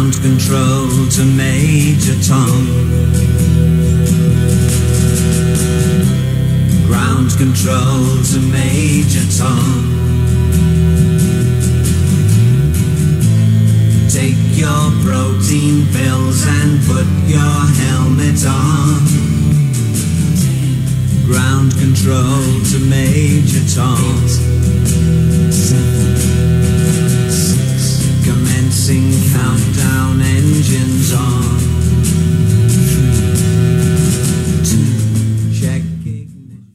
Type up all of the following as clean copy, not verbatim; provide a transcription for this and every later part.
Ground control to Major Tom. Ground control to Major Tom. Take your protein pills and put your helmet on. Ground control to Major Tom. 7, 6, commencing countdown, engines on. 3, 2, check ignition.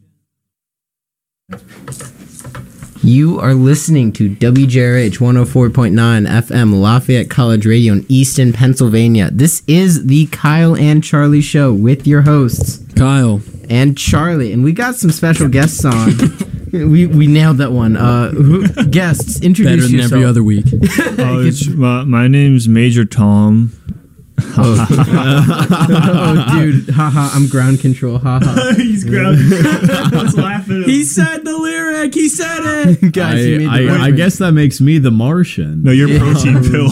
You are listening to WJRH 104.9 FM Lafayette College Radio in Easton, Pennsylvania. This is the Kyle and Charlie Show with your hosts, Kyle and Charlie, and we got some special guests on. we nailed that one. Guests, introduce better than yourself. every other week. My name's Major Tom. Oh, dude, haha! I'm ground control, haha. He's ground. Let's laugh at him. He said the lyric. He said it. Guys, you made the I reference. guess that makes me the Martian. No, you're protein pill.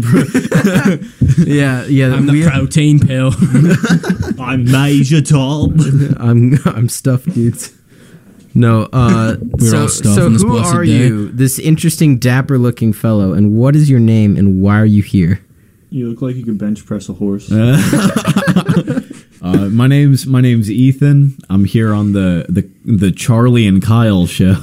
Yeah. I'm the protein pill. I'm Major Tom. I'm stuffed, dudes. No, We're all stuffed so on this who blessed are day. you? This interesting, dapper-looking fellow, and what is your name, and why are you here? You look like you could bench press a horse. My name's Ethan. I'm here on the Charlie and Kyle show.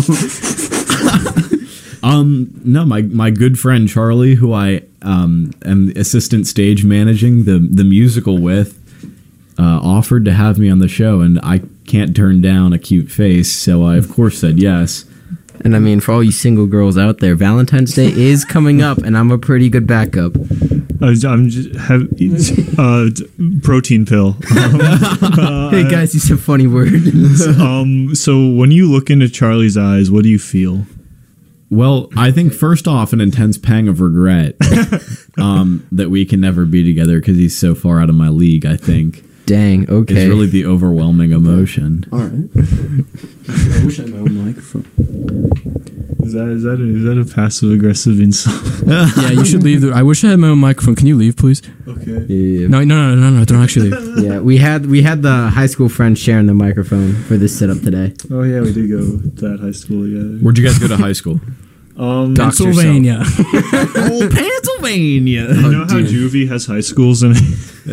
No, my good friend Charlie, who I am assistant stage managing the musical with, offered to have me on the show, and I can't turn down a cute face, so I of course said yes. And I mean, for all you single girls out there, Valentine's Day is coming up, and I'm a pretty good backup. I'm just protein pill. Hey guys, you said funny word. So when you look into Charlie's eyes, what do you feel? Well, I think first off, an intense pang of regret that we can never be together because he's so far out of my league. I think. Dang. Okay. It's really the overwhelming emotion. All right. I wish I had my own microphone. Is that a passive aggressive insult? Yeah, you should leave. I wish I had my own microphone. Can you leave, please? Okay. Yeah. No, don't actually leave. Yeah, we had the high school friends sharing the microphone for this setup today. Oh yeah, we did go to that high school together. Where'd you guys go to high school? Pennsylvania. Oh, Pennsylvania. You know how Juvie has high schools in it?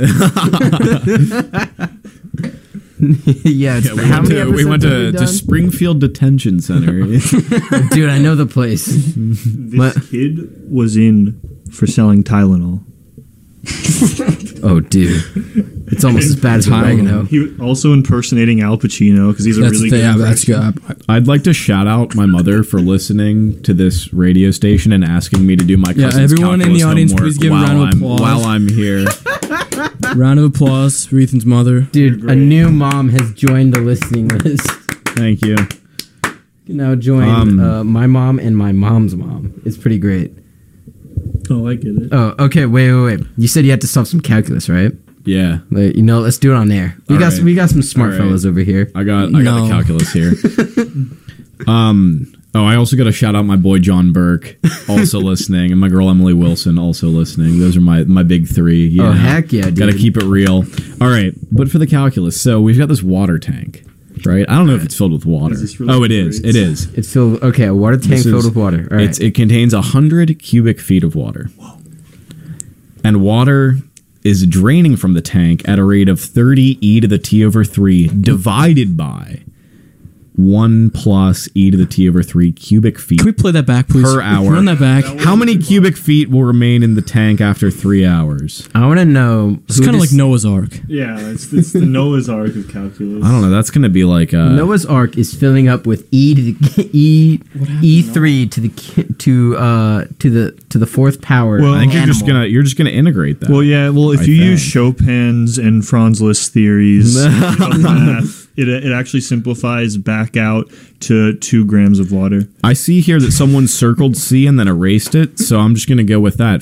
Yeah, it's how many we went episodes have we to done? Springfield Detention Center. Dude, I know the place. This kid was in for selling Tylenol. Oh, dude, it's almost as bad as oregano. He was also impersonating Al Pacino because he's a really good. Yeah, that's good. I'd like to shout out my mother for listening to this radio station and asking me to do my cousin's everyone in the calculus audience, homework please give a round of applause. while I'm here. Round of applause for Ethan's mother. Dude, a new mom has joined the listening list. Thank you. You now join my mom and my mom's mom. It's pretty great. Oh, I get it. Oh, okay. Wait. You said you had to solve some calculus, right? Yeah, Like, let's do it on air. We All got right. we got some smart All right. fellas over here. I got the calculus here. I also got to shout out my boy John Burke, also listening, and my girl Emily Wilson, also listening. Those are my big three. You know. Heck yeah, dude. Got to keep it real. All right, but for the calculus, so we've got this water tank, right? I don't know if it's filled with water. Is this really Oh, it is. It is. It's filled. Okay, a water tank filled with water. All right. It contains 100 cubic feet of water. Whoa. And water is draining from the tank at a rate of 30 e to the t over 3 divided by 1 plus e to the t over 3 cubic feet Can we play that back, please? per hour. Run that back. How many cubic feet will remain in the tank after 3 hours? I want to know. It's kind of like Noah's Ark. Yeah, it's the Noah's Ark of calculus. I don't know. That's going to be like Noah's Ark is filling up with e to the e3 to the fourth power. Well, I think animal. you're just gonna integrate that. Well, yeah. Well, if I you use think. Chopin's and Franz Liszt theories of math, it actually simplifies back out to 2 grams of water. I see here that someone circled C and then erased it, so I'm just going to go with that.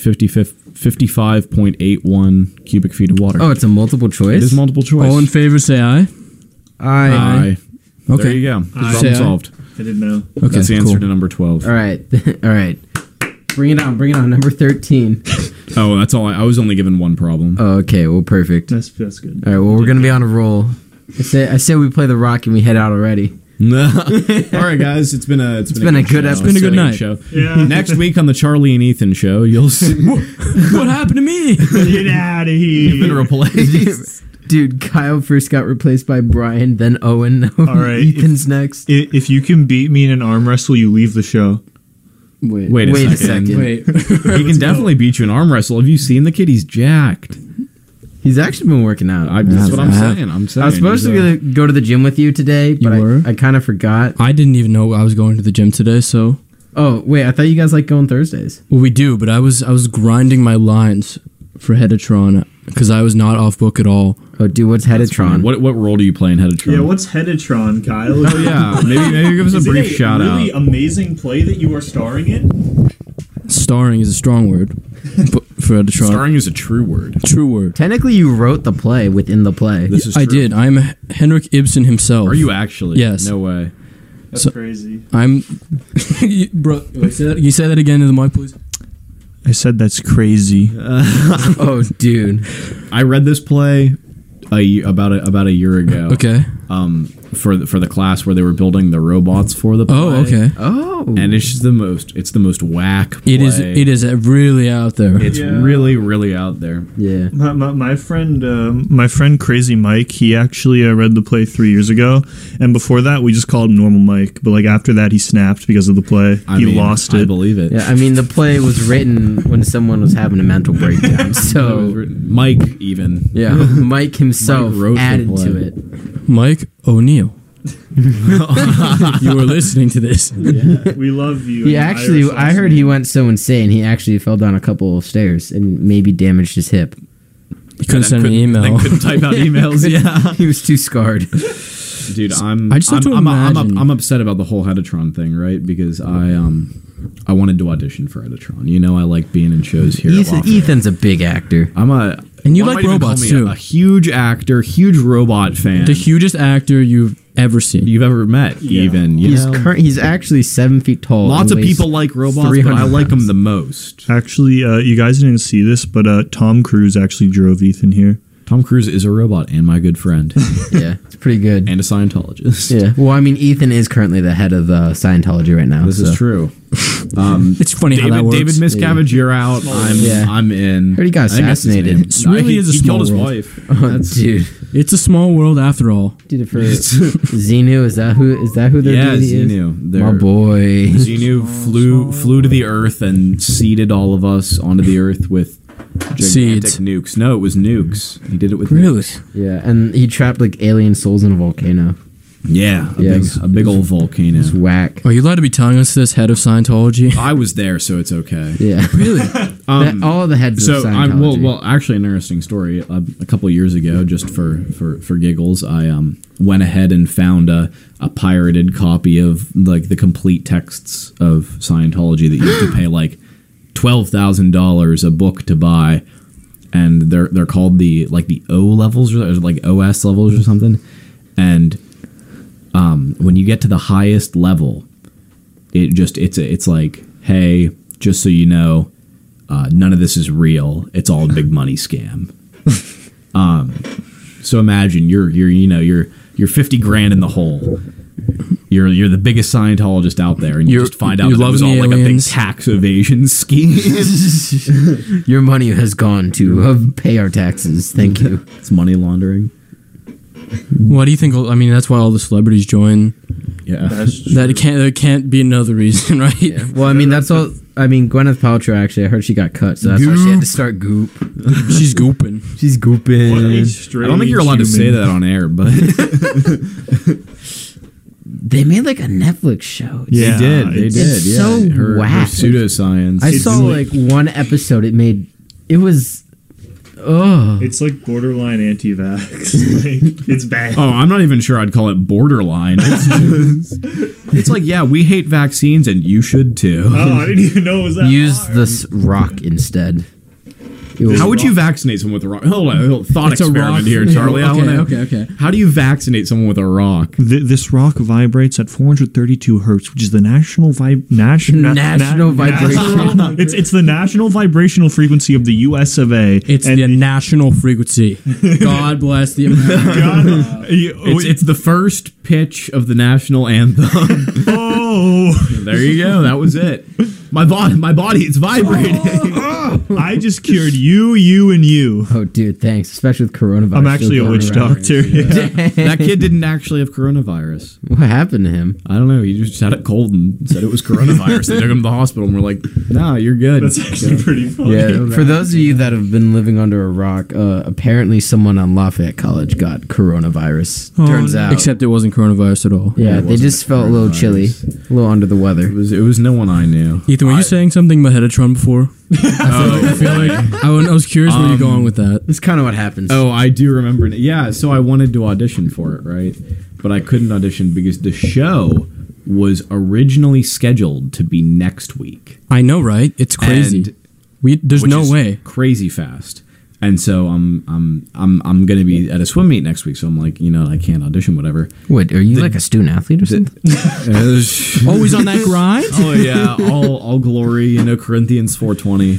55.81 cubic feet of water. Oh, it's a multiple choice. It is multiple choice. All in favor, say aye. Aye. Okay. There you go. Say Problem aye. solved. I didn't know. Okay, That's the answer cool. to number 12. All right. All right. Bring it on. Number 13. Oh, that's all. I was only given one problem. Oh, okay. Well, perfect. All That's good. right. Well, we're gonna be on a roll. I say we play the rock and we head out already. All right, guys. It's been a good show. episode. Been a good night. Show. Yeah. Next week on the Charlie and Ethan show, you'll see. What happened to me? Get out of You've been here. replaced. Dude, Kyle first got replaced by Brian, then Owen. Now All right, Ethan's next. If you can beat me in an arm wrestle, you leave the show. Wait a second. Wait. He can definitely beat you in arm wrestle. Have you seen the kid? He's jacked. He's actually been working out. That's what I'm I have. saying. I was supposed to go to the gym with you today, but were? I kind of forgot. I didn't even know I was going to the gym today, so Oh, wait, I thought you guys like going Thursdays. well, we do. But I was grinding my lines for Hedatron because I was not off book at all. Oh, dude, what's Hedatron? What role do you play in Hedatron? Yeah, what's Hedatron, Kyle? Oh yeah, maybe give us a brief shout really out. amazing play that you are starring in? Starring is a strong word, but for Hedatron, Starring is a true word. true word. Technically, you wrote the play within the play. This is I true. did. I'm Henrik Ibsen himself. Are you actually? Yes. No way. That's So- crazy. I'm, bro. You say that again to the mic, please. I said that's crazy. Oh, dude. I read this play about a year ago. Okay. For the class where they were building the robots for the play. Oh, okay. Oh. And it's the most whack play. It is really out there. It's Yeah. really out there. Yeah. My friend Crazy Mike, he actually read the play 3 years ago, and before that we just called him Normal Mike. But like after that, he snapped because of the play. I He mean, lost I it. believe it. Yeah, I mean, the play was written when someone was having a mental breakdown. So, Mike even. yeah, Mike himself Mike wrote the added play. to it. Mike O'Neill. You are listening to this. We love you. He and actually, Irish I heard he went so insane, he actually fell down a couple of stairs and maybe damaged his hip. You couldn't send an Then email. couldn't type out emails. Yeah. He was too scarred. Dude, I'm I just have to imagine. I'm upset about the whole Hedatron thing, right? Because I wanted to audition for Hedatron. You know, I like being in shows here. at Lafayette. Ethan's a big actor. I'm a And you one like might even call robots, me too. A huge actor, huge robot fan. The hugest actor you've ever seen. you've ever met, even. You know? He's actually 7 feet tall. Lots and of weighs people like robots, but 300 I like pounds. them the most. Actually, you guys didn't see this, but Tom Cruise actually drove Ethan here. Tom Cruise is a robot and my good friend Yeah, it's pretty good. and a Scientologist. Yeah. Well, I mean, Ethan is currently the head of Scientology right now. This is so. true. It's funny how that works. David Miscavige, you're out. I'm in. Heard he got I think that's his assassinated. name. It really he, is a he small killed his world. wife. Oh, dude. It's a small world after all. Did it for Xenu? Is that who their Yeah, deity is? Xenu. My boy. Xenu flew to the Earth and seeded all of us onto the Earth with gigantic Seeds. nukes. No, it was nukes. He did it with Really? nukes. Yeah, and he trapped like alien souls in a volcano. Yeah, Yeah, a big old volcano. It's whack. Are you allowed to be telling us this, head of Scientology? I was there, so it's okay. Yeah. Really? All the heads So of Scientology. well, actually, an interesting story. A couple of years ago, just for giggles, I went ahead and found a pirated copy of like the complete texts of Scientology that you have to pay like $12,000 a book to buy, and they're called the O levels or like OS levels or something, and when you get to the highest level, it's like, hey, just so you know, none of this is real. It's all a big money scam. So imagine you're 50 grand in the hole. You're the biggest Scientologist out there, and you You're- just find out you're that it was all loving the like a big aliens. tax evasion scheme. Your money has gone to pay our taxes. Thank you. It's money laundering. Why do you think? I mean, that's why all the celebrities join. Yeah. There can't be another reason, right? Well, I mean, that's all. I mean, Gwyneth Paltrow, actually, I heard she got cut, so that's why she had to start Goop. She's gooping. She's gooping. I don't think you're allowed to say that on air, but They made like a Netflix show. Yeah, they did. it's Yeah, so her whack. pseudoscience. I saw like one episode. It was. Oh. It's like borderline anti-vax. Like, it's bad. Oh, I'm not even sure I'd call it borderline. It's like, yeah, we hate vaccines and you should too. Oh, I didn't even know it was that. Use hard. this rock instead. How would you vaccinate someone with a rock? Hold on, thought It's a experiment rock. here, Charlie. I wanna, Okay. How do you vaccinate someone with a rock? This rock vibrates at 432 hertz, which is the national National vibration. It's the national vibrational frequency of the U.S. of A. It's the national frequency. God bless the American. It's the first pitch of the national anthem. Oh, There you go. That was it. My body, it's vibrating. I just cured you, and you. Oh, dude, thanks. Especially with coronavirus. I'm actually a going witch around. doctor. That kid didn't actually have coronavirus. What happened to him? I don't know. He just had it cold and said it was coronavirus. They took him to the hospital and we're like, nah, you're good. That's actually pretty funny. Yeah, for those of you that have been living under a rock, apparently someone on Lafayette College got coronavirus. Turns out. Except it wasn't coronavirus at all. Yeah, it they just wasn't felt a little chilly, coronavirus. a little under the weather. It was no one I knew. Ethan, were you saying something about Hedatron before? I feel like I was curious where you're going with that. That's kind of what happens. Oh, I do remember. Yeah, so I wanted to audition for it, right? But I couldn't audition because the show was originally scheduled to be next week. I know, right? It's crazy. There's which no is way. crazy fast. And so I'm going to be at a swim meet next week. So I'm like, I can't audition, whatever. What, are you like a student athlete or something? Always on that grind? Oh yeah, all glory, Corinthians 4:20.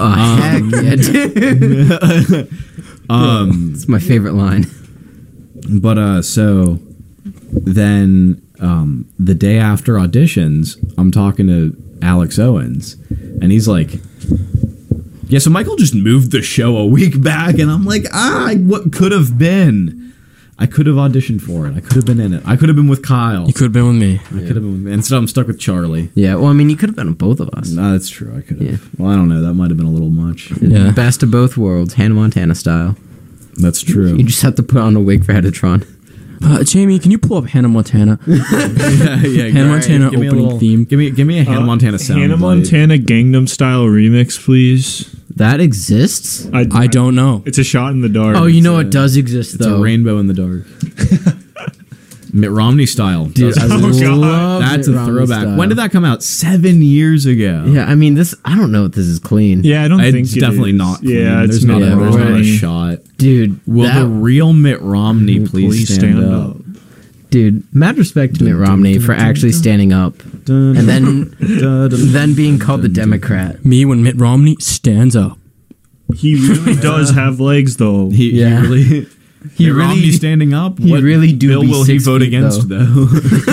Heck yeah, dude. It's my favorite line. But so then the day after auditions, I'm talking to Alex Owens, and he's like, yeah, so Michael just moved the show a week back, and I'm like, what could have been? I could have auditioned for it. I could have been in it. I could have been with Kyle. You could have been with me. I could have been with, instead I'm stuck with Charlie. Yeah, well, I mean, you could have been with both of us. No, that's true. I could have. Yeah. Well, I don't know. That might have been a little much. Yeah. Best of both worlds, Hannah Montana style. That's true. You just have to put on a wig for Hedatron. Jamie, can you pull up Hannah Montana? yeah, Hannah Montana give me a opening little- theme. Give me a Hannah Montana sound. Hannah Montana Gangnam Style remix, please. That exists? I don't know. It's a shot in the dark. Oh, you know what does exist, It's though? a rainbow in the dark. Mitt Romney style. Dude, I Oh, God. love That's Mitt a Romney throwback. style. When did that come out? 7 years ago. Yeah, I mean, I don't know if this is clean. Yeah, I don't think It's it definitely is. not clean. Yeah, it's there's not, not there's not a right. shot. Dude, Will the real Mitt Romney please stand up? Dude, mad respect to Mitt Romney for actually standing up and then being called the Democrat. Me when Mitt Romney stands up. He really does have legs, though. He Yeah. really... He Mitt Romney really, standing up? he What really do bill be will he 6 vote feet, against, though.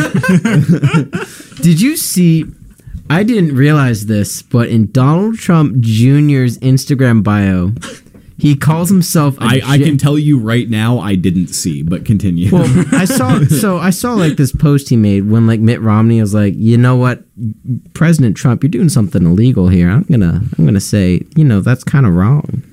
Did you see? I didn't realize this, but in Donald Trump Jr.'s Instagram bio, he calls himself. I can tell you right now, I didn't see, but continue. Well, I saw like this post he made when like Mitt Romney was like, you know what, President Trump, you're doing something illegal here. I'm gonna say, that's kind of wrong.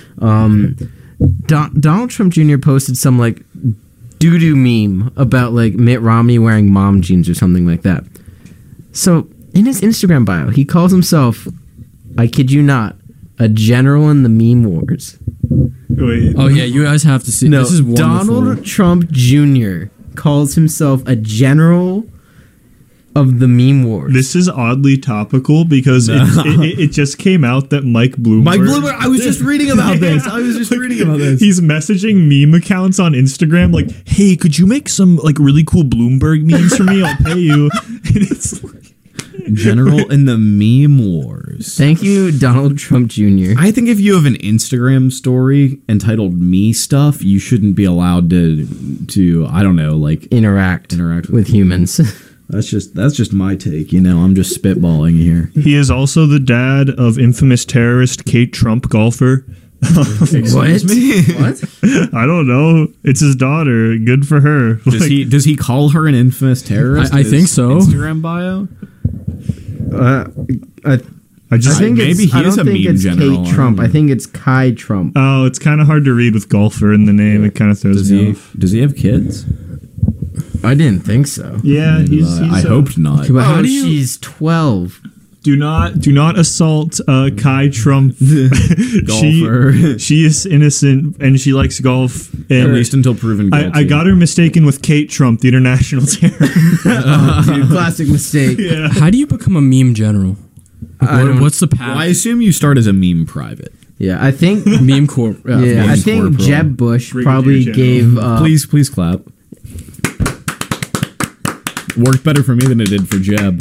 Donald Trump Jr. posted some like doo-doo meme about like Mitt Romney wearing mom jeans or something like that. So in his Instagram bio, he calls himself, I kid you not, a general in the meme wars. Wait. Oh yeah, you guys have to see. No, This is wonderful. Donald Trump Jr. calls himself a general of the meme wars. This is oddly topical because it just came out that Mike Bloomberg. I was just reading about this. He's messaging meme accounts on Instagram like, "Hey, could you make some like really cool Bloomberg memes for me? I'll pay you." And it's like, General in the meme wars. Thank you, Donald Trump Jr. I think if you have an Instagram story entitled "Me Stuff," you shouldn't be allowed to I don't know, like Interact with humans. That's just my take. I'm just spitballing here. he is also the dad of infamous terrorist Kate Trump, golfer. What? What? I don't know. It's his daughter. Good for her. Does he call her an infamous terrorist? I in his think so. Instagram bio. I just think maybe he I is don't a think meme it's general. Kate Trump. I think it's Kai Trump. Oh, it's kind of hard to read with golfer in the name. It kind of throws me off. Does he have kids? I didn't think so. Yeah, I hoped not. But how Oh, do you? she's 12. Do not assault Kai Trump. Golfer. She is innocent and she likes golf. At And least until proven guilty. I got her mistaken with Kate Trump, the international terror. Dude, classic mistake. Yeah. How do you become a meme general? What's the path? Well, I assume you start as a meme private. Yeah, I think. Meme Corp. Yeah, Meme I think Corp, bro. Jeb Bush Brigadier probably General. gave. Please clap. Worked better for me than it did for Jeb.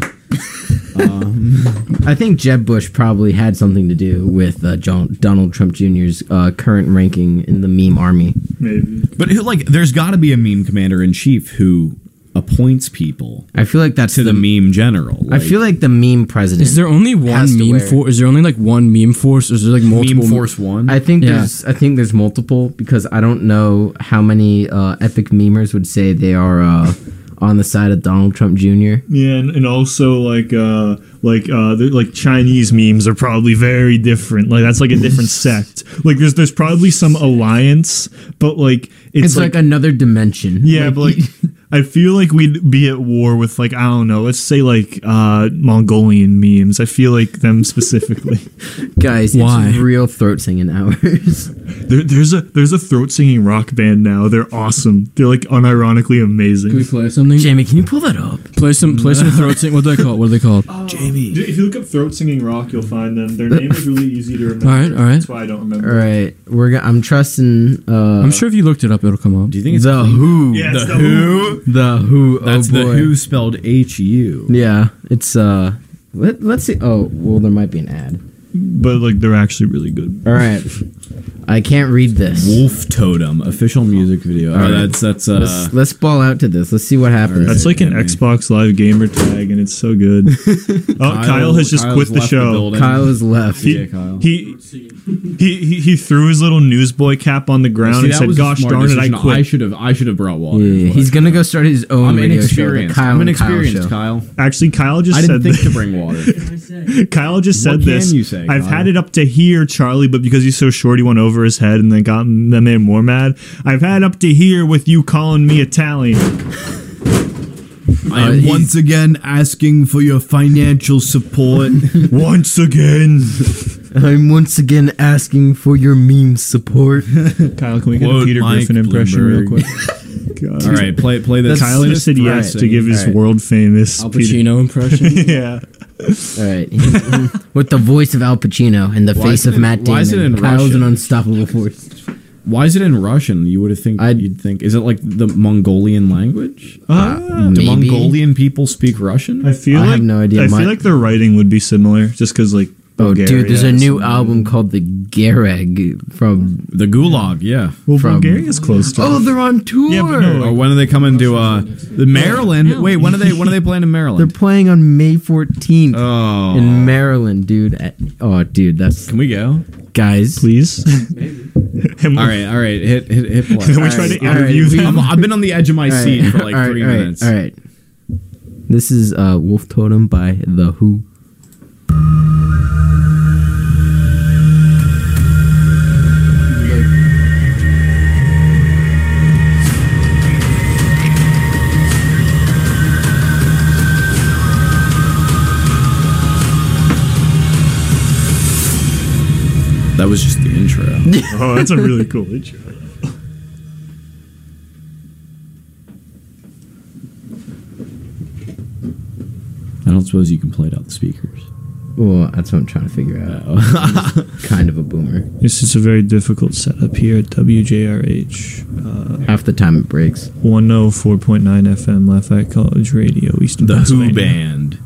I think Jeb Bush probably had something to do with Donald Trump Jr.'s current ranking in the meme army. Maybe. But like, there's got to be a meme commander in chief who appoints people I feel like that's to the meme general. I feel like the meme president. Is there only one has to meme wear- force? Is there only like one meme force? Or is there like multiple? Meme Force One. I think Yeah. there's multiple because I don't know how many epic memers would say they are on the side of Donald Trump Jr. Yeah, and also like Chinese memes are probably very different. Like that's like a different sect. Like there's probably some alliance, but like It's like another dimension. yeah, Like, but like I feel like we'd be at war with like I don't know, let's say like Mongolian memes. I feel like them specifically. guys, Why? it's real throat singing hours. There's a throat singing rock band now. They're awesome. They're like unironically amazing. Can we play something? Jamie, can you pull that up? Play some throat sing. What do they call? What are they called? If you look up throat singing rock, you'll find them. Their name is really easy to remember. All right. That's why I don't remember. All right, I'm trusting. I'm sure if you looked it up, it'll come up. Do you think it's The Who. Yeah, it's The Who? The Who. That's oh the boy. Who spelled H-U. Yeah, it's Let's see. Oh, well, there might be an ad. But like they're actually really good. All right, I can't read this. Wolf Totem official music video. Oh, right. that's Let's ball out to this. Let's see what happens. That's like an Jamie. Xbox Live gamer tag, and it's so good. Kyle has just Kyle's quit the left show. building. Kyle is left. Yeah, Kyle. He threw his little newsboy cap on the ground See, and that said, was a "Gosh smart darn it, I decision. quit." I should have brought water. Yeah, he's gonna go start his own I'm radio show, the inexperienced. Kyle I'm and Kyle inexperienced, show. Kyle. Actually, Kyle just I said didn't think to this. bring water. Kyle just said What can this. you say, I've Kyle? had it up to here, Charlie, but because he's so short, he went over his head and then that made him more mad. I've had up to here with you calling me Italian. I am he's- once again asking for your financial support. Once again. I'm once again asking for your meme support. Kyle, can we get a Quote Peter Mike Griffin impression real quick? All right, play this. Kyle That's just said yes right. to give his All right. world famous Al Pacino impression. Yeah. All right, with the voice of Al Pacino and the Why face is it of in- Matt why is it Damon, in Kyle's Russian? an unstoppable force. Why is it in Russian? You would have you'd think. Is it like the Mongolian language? Do Maybe. Mongolian people speak Russian? I feel I like have no idea. I My- feel like their writing would be similar, just because like. Oh, dude, there's a Bulgaria new is- album called The Gareg from. The Gulag, yeah. Well, from- Bulgaria's close to. Oh, they're on tour. Yeah, but no, Or when are they coming to the Maryland? Wait, when are they playing in They're Maryland? playing on May 14th Oh, in Maryland, dude. Oh, dude, that's can we go? guys. please. And All right, hit play. Then we All try right, to all right, interview we- them. I've been on the edge of my All right, seat for like all right, 3 all right, minutes. All right. This is Wolf Totem by The Who. That was just the intro. Oh, that's a really cool intro. I don't suppose you can play it out the speakers. Well, that's what I'm trying to figure out. Oh. Kind of a boomer. This is a very difficult setup here at WJRH. Half the time it breaks. 104.9 FM, Lafayette College Radio, Eastern The Who Pennsylvania. Band.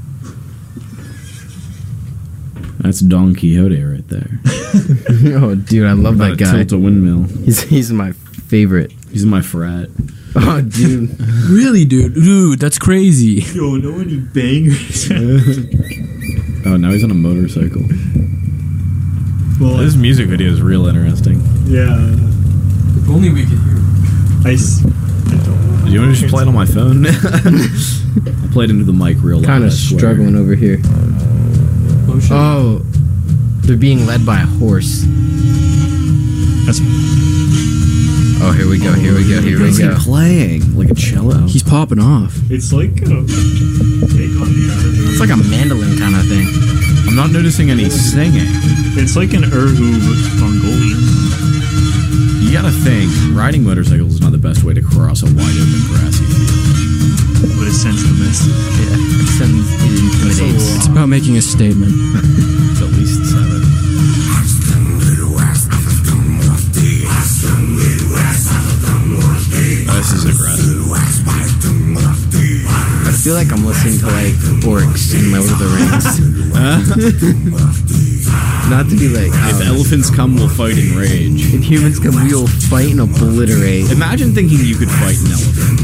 That's Don Quixote right there. Oh, dude, I love that About to guy. tilt a windmill. He's my favorite. He's in my frat. Oh, dude. Really, dude, that's crazy. Yo, know any bangers? Oh, now he's on a motorcycle. Well, This music video is real interesting. yeah. If only we could hear. I Do you want to just play it on my phone? I played into the mic real loud. Kind I of swear. struggling over here. Oh, shit. Oh, they're being led by a horse. That's Oh, here we go. Here we go. Here we What's he go. playing? Like a cello? He's popping off. it's like take on the It's like a mandolin kind of thing. I'm not noticing any singing. It's like an Urhu but Mongolian. You gotta think, riding motorcycles is not the best way to cross a wide open grassy field. But it sends the message. Yeah, it intimidates. It's about making a statement. It's at least 7. feel like I'm listening to like orcs in Lord of the Rings. Not to be like, If elephants come, we'll fight in rage. if humans come, we will fight and obliterate. Imagine thinking you could fight an elephant.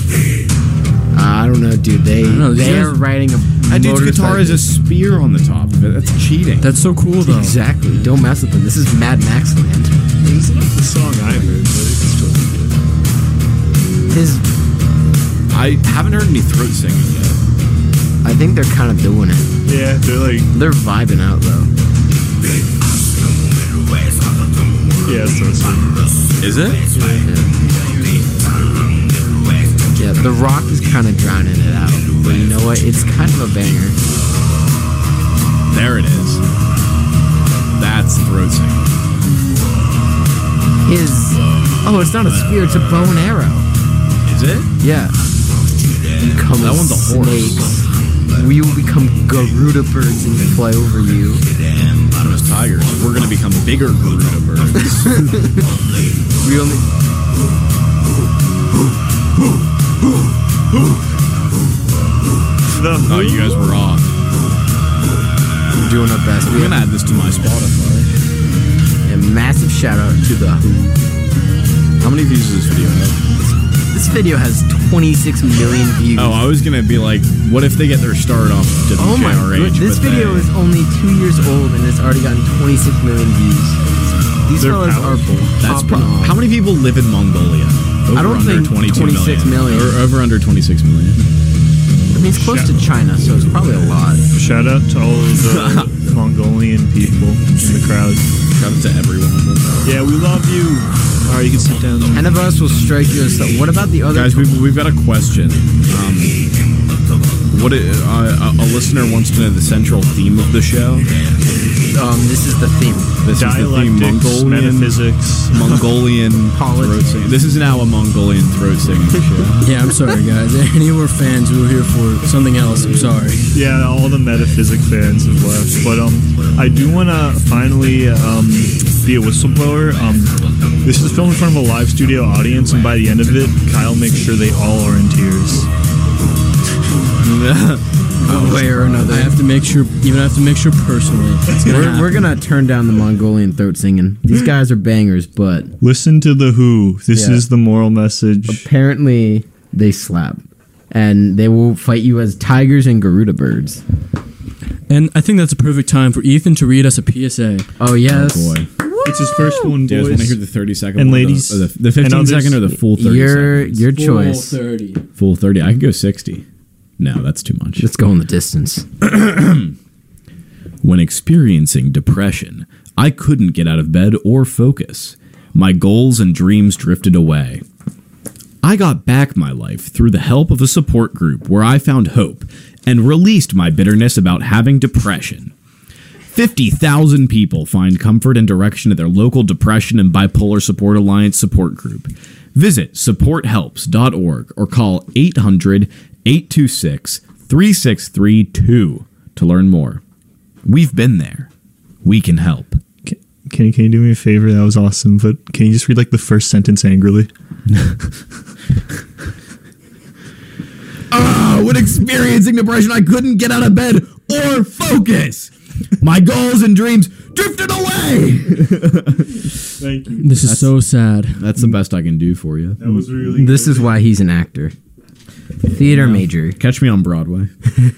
I don't know, dude. know, They're riding a That dude's guitar is a motorcycle. spear on the top of it. That's cheating. That's so cool though. Exactly. Don't mess with them. This is Mad Max land. It's not the song I heard, but it's totally good. His, I haven't heard any throat singing yet. I think they're kind of doing it. Yeah, they're like, They're vibing out though. yeah, so it's like, Is it? Yeah, The Rock is kind of drowning it out. But you know what? It's kind of a banger. There it is. That's throat singing. His, oh, it's not a spear. It's a bow and arrow. Is it? Yeah. Become That one's a horse. snakes. We will become Garuda birds and fly over you. Those tigers. We're gonna become bigger Garuda birds. We only. Oh, you guys were off. We're doing our best. I'm gonna add this to my Spotify. A massive shout out to the Who. How many views does this video have? This video has 26 million views. Oh, I was gonna be like, what if they get their start off WJRH? Oh my god! This but video they- is only 2 years old and it's already gotten 26 million views. These They're fellas are powerful. That's popping off. how many people live in Mongolia? Over I don't under think 22 26 million. Or over under 26 million. I mean, it's close to China, so it's probably a lot. shout out to all of the Mongolian people in the crowd. Shout out to everyone. Yeah, we love you. All right, you can sit down. 10 of us will strike you as. What about the other? Guys, we've got a question. A listener wants to know the central theme of the show. This is the theme. This is the theme. Dialectics, metaphysics. Mongolian Politics. throat singing. This is now a Mongolian throat singing show. Yeah, I'm sorry, guys. Any of our fans who are here for something else, I'm sorry. Yeah, all the metaphysic fans have left. But I do want to finally be a whistleblower. This is filmed in front of a live studio audience, and by the end of it, Kyle makes sure they all are in tears. One way or another. I have to make sure, even I have to make sure personally. It's gonna happen. We're gonna turn down the Mongolian throat singing. These guys are bangers, but Listen to the Who. This Yeah. is the moral message. apparently they slap. And they will fight you as tigers and Garuda birds. And I think that's a perfect time for Ethan to read us a PSA. Oh yes. Oh boy. It's his first one, Do you guys want to boys. hear the 30-second And one? ladies. Or the 15 And others. second or the full 30 seconds? Your choice. 30. Full 30. I could go 60. No, that's too much. Let's go in the distance. When experiencing depression, I couldn't get out of bed or focus. My goals and dreams drifted away. I got back my life through the help of a support group where I found hope and released my bitterness about having depression. 50,000 people find comfort and direction at their local Depression and Bipolar Support Alliance support group. Visit supporthelps.org or call 800-826-3632 to learn more. We've been there. We can help. Can you do me a favor? That was awesome. But can you just read like the first sentence angrily? When experiencing depression, I couldn't get out of bed or focus. My goals and dreams drifted away. Thank you. This is so sad. That's the best I can do for you. That was really This is why he's an actor. Theater major. Catch me on Broadway.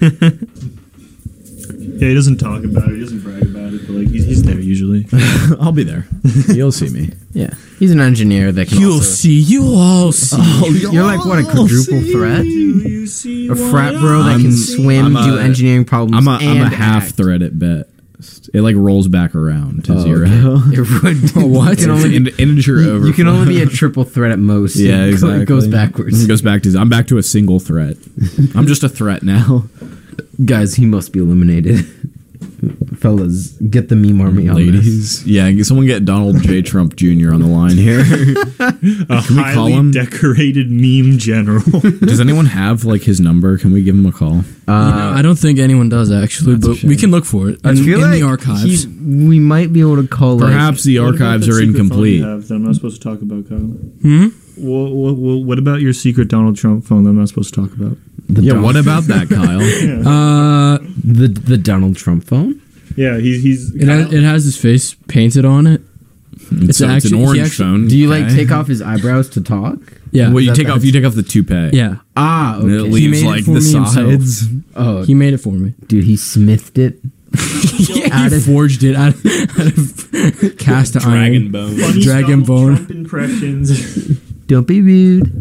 Yeah, he doesn't talk about it. He doesn't brag about it. But like he's there usually. I'll be there. You'll see me. Yeah. He's an engineer that can also... see. You all see. You're like, what, a quadruple threat? You see A frat bro that can swim, do engineering problems, I'm a and half act. thread at best. It like rolls back around to zero. It would, what? It's an integer over. You can only be a triple threat at most. Yeah, exactly. It goes backwards. It goes back to. I'm back to a single threat. I'm just a threat now. Guys, he must be eliminated. Fellas, get the meme army on this. Ladies, yeah, someone get Donald J. Trump Jr. on the line here. a Can we call highly him? decorated meme general. Does anyone have like his number? Can we give him a call? I don't think anyone does actually, That's a but shame. we can look for it I in feel the like archives. we might be able to call Perhaps the archives are incomplete. That I'm not supposed to talk about, Kyle. Hmm? What about your secret Donald Trump phone that I'm not supposed to talk about? What about that, Kyle? the Donald Trump phone? Yeah, he's It has his face painted on it. It's an actually- he orange actually- phone. Do you like okay. take off his eyebrows to talk? Yeah. Well, you that take the- off the toupee. Yeah. Ah, And it okay. He leaves made it like for the me himself. sides. Oh, He made it for me. dude, he smithed it. Yeah, he forged it out of cast iron. bone. Dragon bone. Trump impressions. Don't be rude.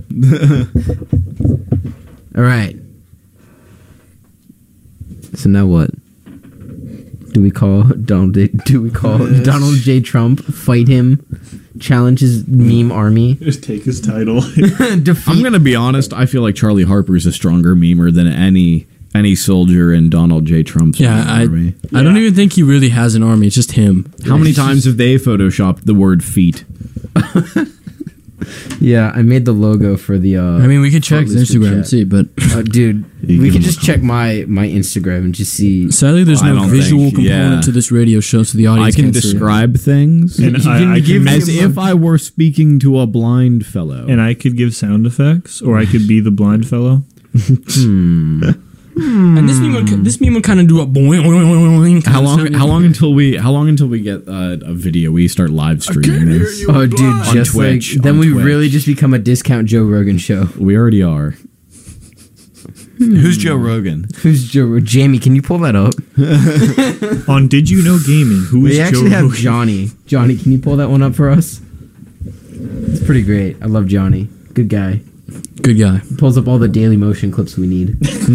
All right. So now what? Do we call Donald J. Trump? Fight him? Challenge his meme army? Just take his title. Defeat? I'm gonna be honest. I feel like Charlie Harper is a stronger memer than any soldier in Donald J. Trump's army. I don't even think he really has an army. It's just him. How many times have they photoshopped the word feet? Yeah, I made the logo for the. I mean, we could check his Listener Instagram and chat. see, but Dude, You we can could just look check my Instagram and just see. sadly, there's I no don't visual think- component yeah. to this radio show, so the I audience can can't see it. describe things And I give can me as if I were speaking to a blind fellow. and I could give sound effects, or I could be the blind fellow. And this meme would kind of do a boing, boing, boing, boing How long? kind of How long until we get a video? We start live streaming this. Oh, dude, On just Twitch, like then on we Twitch. really just become a discount Joe Rogan show. We already are. Who's Joe Rogan? Who's Joe? Jamie, can you pull that up? On Did You Know Gaming, who is We Joe actually have Rogan? Johnny. Johnny, can you pull that one up for us? It's pretty great. I love Johnny. Good guy. Good guy. Pulls up all the Daily Motion clips we need.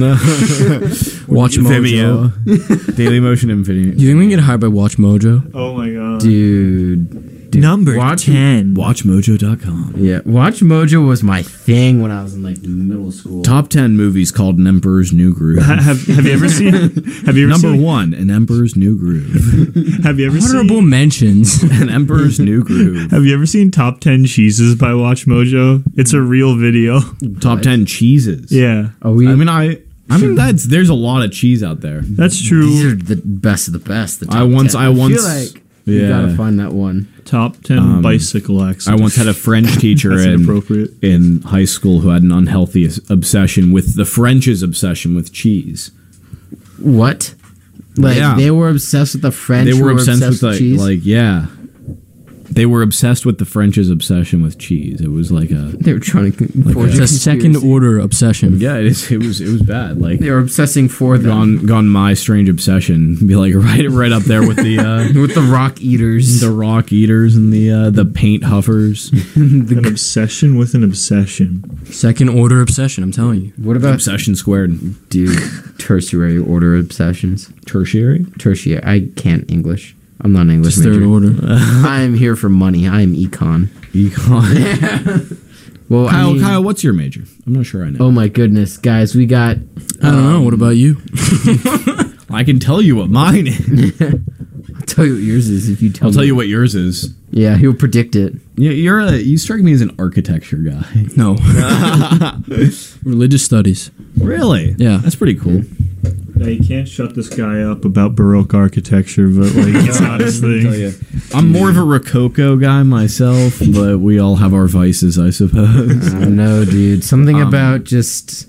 Watch Mojo. Vimeo, Daily Motion and Vimeo. You think we can get hired by Watch Mojo? Oh my god. Dude. Number Watch 10. WatchMojo.com. Yeah, Watch Mojo was my thing when I was in like middle school. Top 10 movies called An Emperor's New Groove. Have you ever seen? Have you ever Number seen, 1, An Emperor's New Groove. Have you ever Honorable seen? mentions. An Emperor's New Groove. Have you ever seen Top 10 Cheeses by Watch Mojo? It's a real video. Top 10 cheeses. Yeah, Are we? I mean there's a lot of cheese out there. that's these true. are the best of the best. The top I once 10. I feel like you yeah. gotta find that one. Top 10 bicycle accidents. I once had a French teacher That's in inappropriate. high school who had an unhealthy obsession with the French's obsession with cheese. What? Like Yeah. they were obsessed with the French. They who were obsessed with cheese. they were obsessed with the French's obsession with cheese. It was like a They were trying to forge It's a a second conspiracy. order obsession. yeah. It was bad. Like They were obsessing for them gone my strange obsession. Be like right up there with the with the rock eaters. the rock eaters and the paint huffers. An obsession with an obsession. Second order obsession, I'm telling you. What about Obsession squared. dude? Tertiary order obsessions. Tertiary. Tertiary. I can't English. I'm not an English Just third major. order. I am here for money. I am econ. Econ. Well, I mean, Kyle, what's your major? I'm not sure I know. oh my goodness, guys, we got. I don't know. What about you? I can tell you what mine is. I'll tell you what yours is if you tell. I'll me. tell you what yours is. Yeah, he'll predict it. You strike me as an architecture guy. No. Religious studies. Really? Yeah. That's pretty cool. Now, you can't shut this guy up about Baroque architecture, but like it's not his thing. I'm more of a Rococo guy myself, but we all have our vices, I suppose. I don't know, dude. Something about just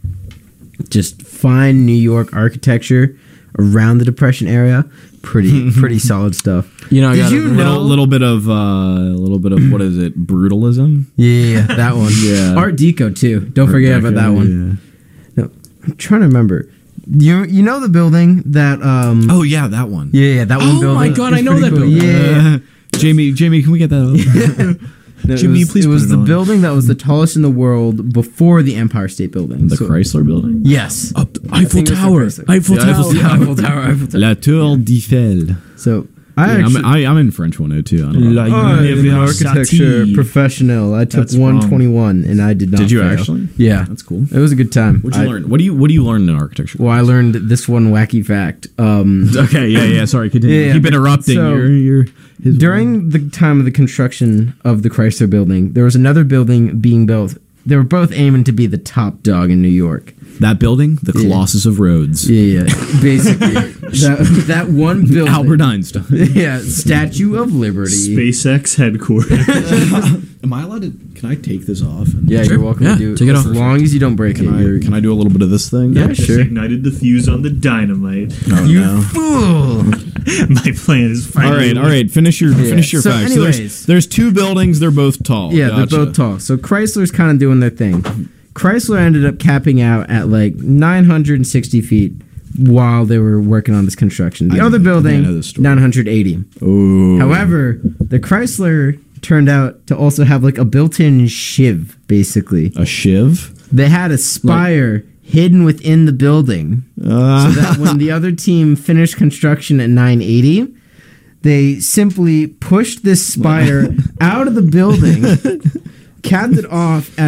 fine New York architecture around the Depression era. Pretty solid stuff. You know, I Did got you a know- little bit of what is it? Brutalism. Yeah, that one. Yeah. Art Deco too. Don't forget about that one. Yeah. No, I'm trying to remember. You know the building that Oh yeah, that one. yeah that one Oh building. my God, It's I know pretty that cool. building. Yeah. Jamie, can we get that up? No, Jimmy, it was, please It was put it the on. building that was the tallest in the world before the Empire State Building. The So- Chrysler Building. Yes. Up the Eiffel think it's the Tower. Chrysler. Eiffel The Tower. Eiffel Tower. Eiffel Tower. Eiffel Tower. La Tour d'Eiffel. So I Yeah, actually. I'm in French 102. I don't know. I'm an University. architecture professional. I took That's wrong. 121 and I did not. Did you fail. actually? Yeah, That's cool. it was a good time. What'd you learn? What do you learn in architecture? Well, I learned this one wacky fact. Okay, yeah. Sorry, continue. Yeah, Keep interrupting. so- You're his During the time of the construction of the Chrysler Building, there was another building being built. They were both aiming to be the top dog in New York. that building, the Colossus of Rhodes. Yeah, basically that one building. Albert Einstein. Yeah, Statue of Liberty. SpaceX headquarters. Am I allowed to? Can I take this off? Yeah, Sure. you're welcome Yeah, to do it. take it as off. long as you don't break it. You're- Can I do a little bit of this thing? Yeah, Just sure. ignited the fuse on the dynamite. Oh, You no. fool! My plan is All finally. right. Finish your So facts. anyways- There's two buildings. They're both tall. Yeah, Gotcha. they're both tall. So Chrysler's kind of doing their thing. Chrysler ended up capping out at like 960 feet while they were working on this construction. The I other know building, this story. 980. Ooh. However, the Chrysler turned out to also have like a built-in shiv, basically. A shiv. They had a spire hidden within the building. So that when the other team finished construction at 980, they simply pushed this spire out of the building, capped it off at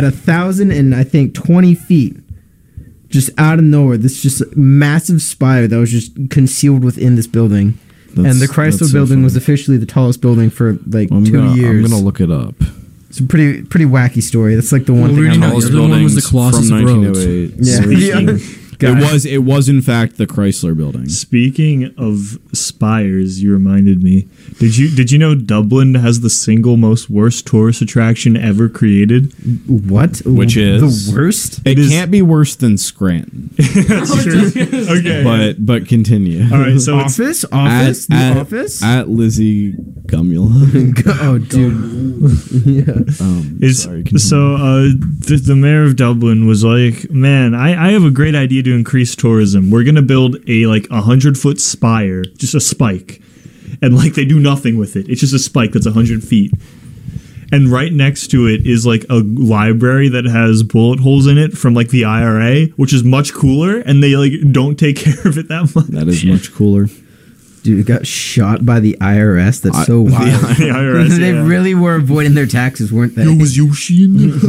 1,020 feet, just out of nowhere. This just massive spire that was just concealed within this building. And the Chrysler that's so building was funny. officially the tallest building for like I'm 2 gonna, years. I'm gonna look it up. It's a pretty wacky story. That's like the one Well, thing we already I'm know. not The other one was the Colossus from of Rhodes. 1908. Yeah. God. It was in fact the Chrysler building. Speaking of spires, you reminded me. Did you know Dublin has the single most worst tourist attraction ever created? What? Which is- the worst? It is- can't be worse than Scranton. That's true. Okay. But continue. all right. So it's Office? Office? The at, office? at Lizzie Gumula. Oh, dude. Yeah. Is Sorry, continue. so the mayor of Dublin was like, man, I have a great idea to increase tourism. We're gonna build a like 100-foot spire, just a spike, and like they do nothing with it. It's just a spike that's 100 feet, and right next to it is like a library that has bullet holes in it from like the IRA, which is much cooler, and they like don't take care of it that much. That is much cooler. Dude, it got shot by the IRS. That's so wild. The IRS, They yeah. really were avoiding their taxes, weren't they? was Yoshi in there?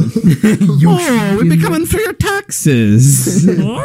Oh, we'd be coming for your taxes.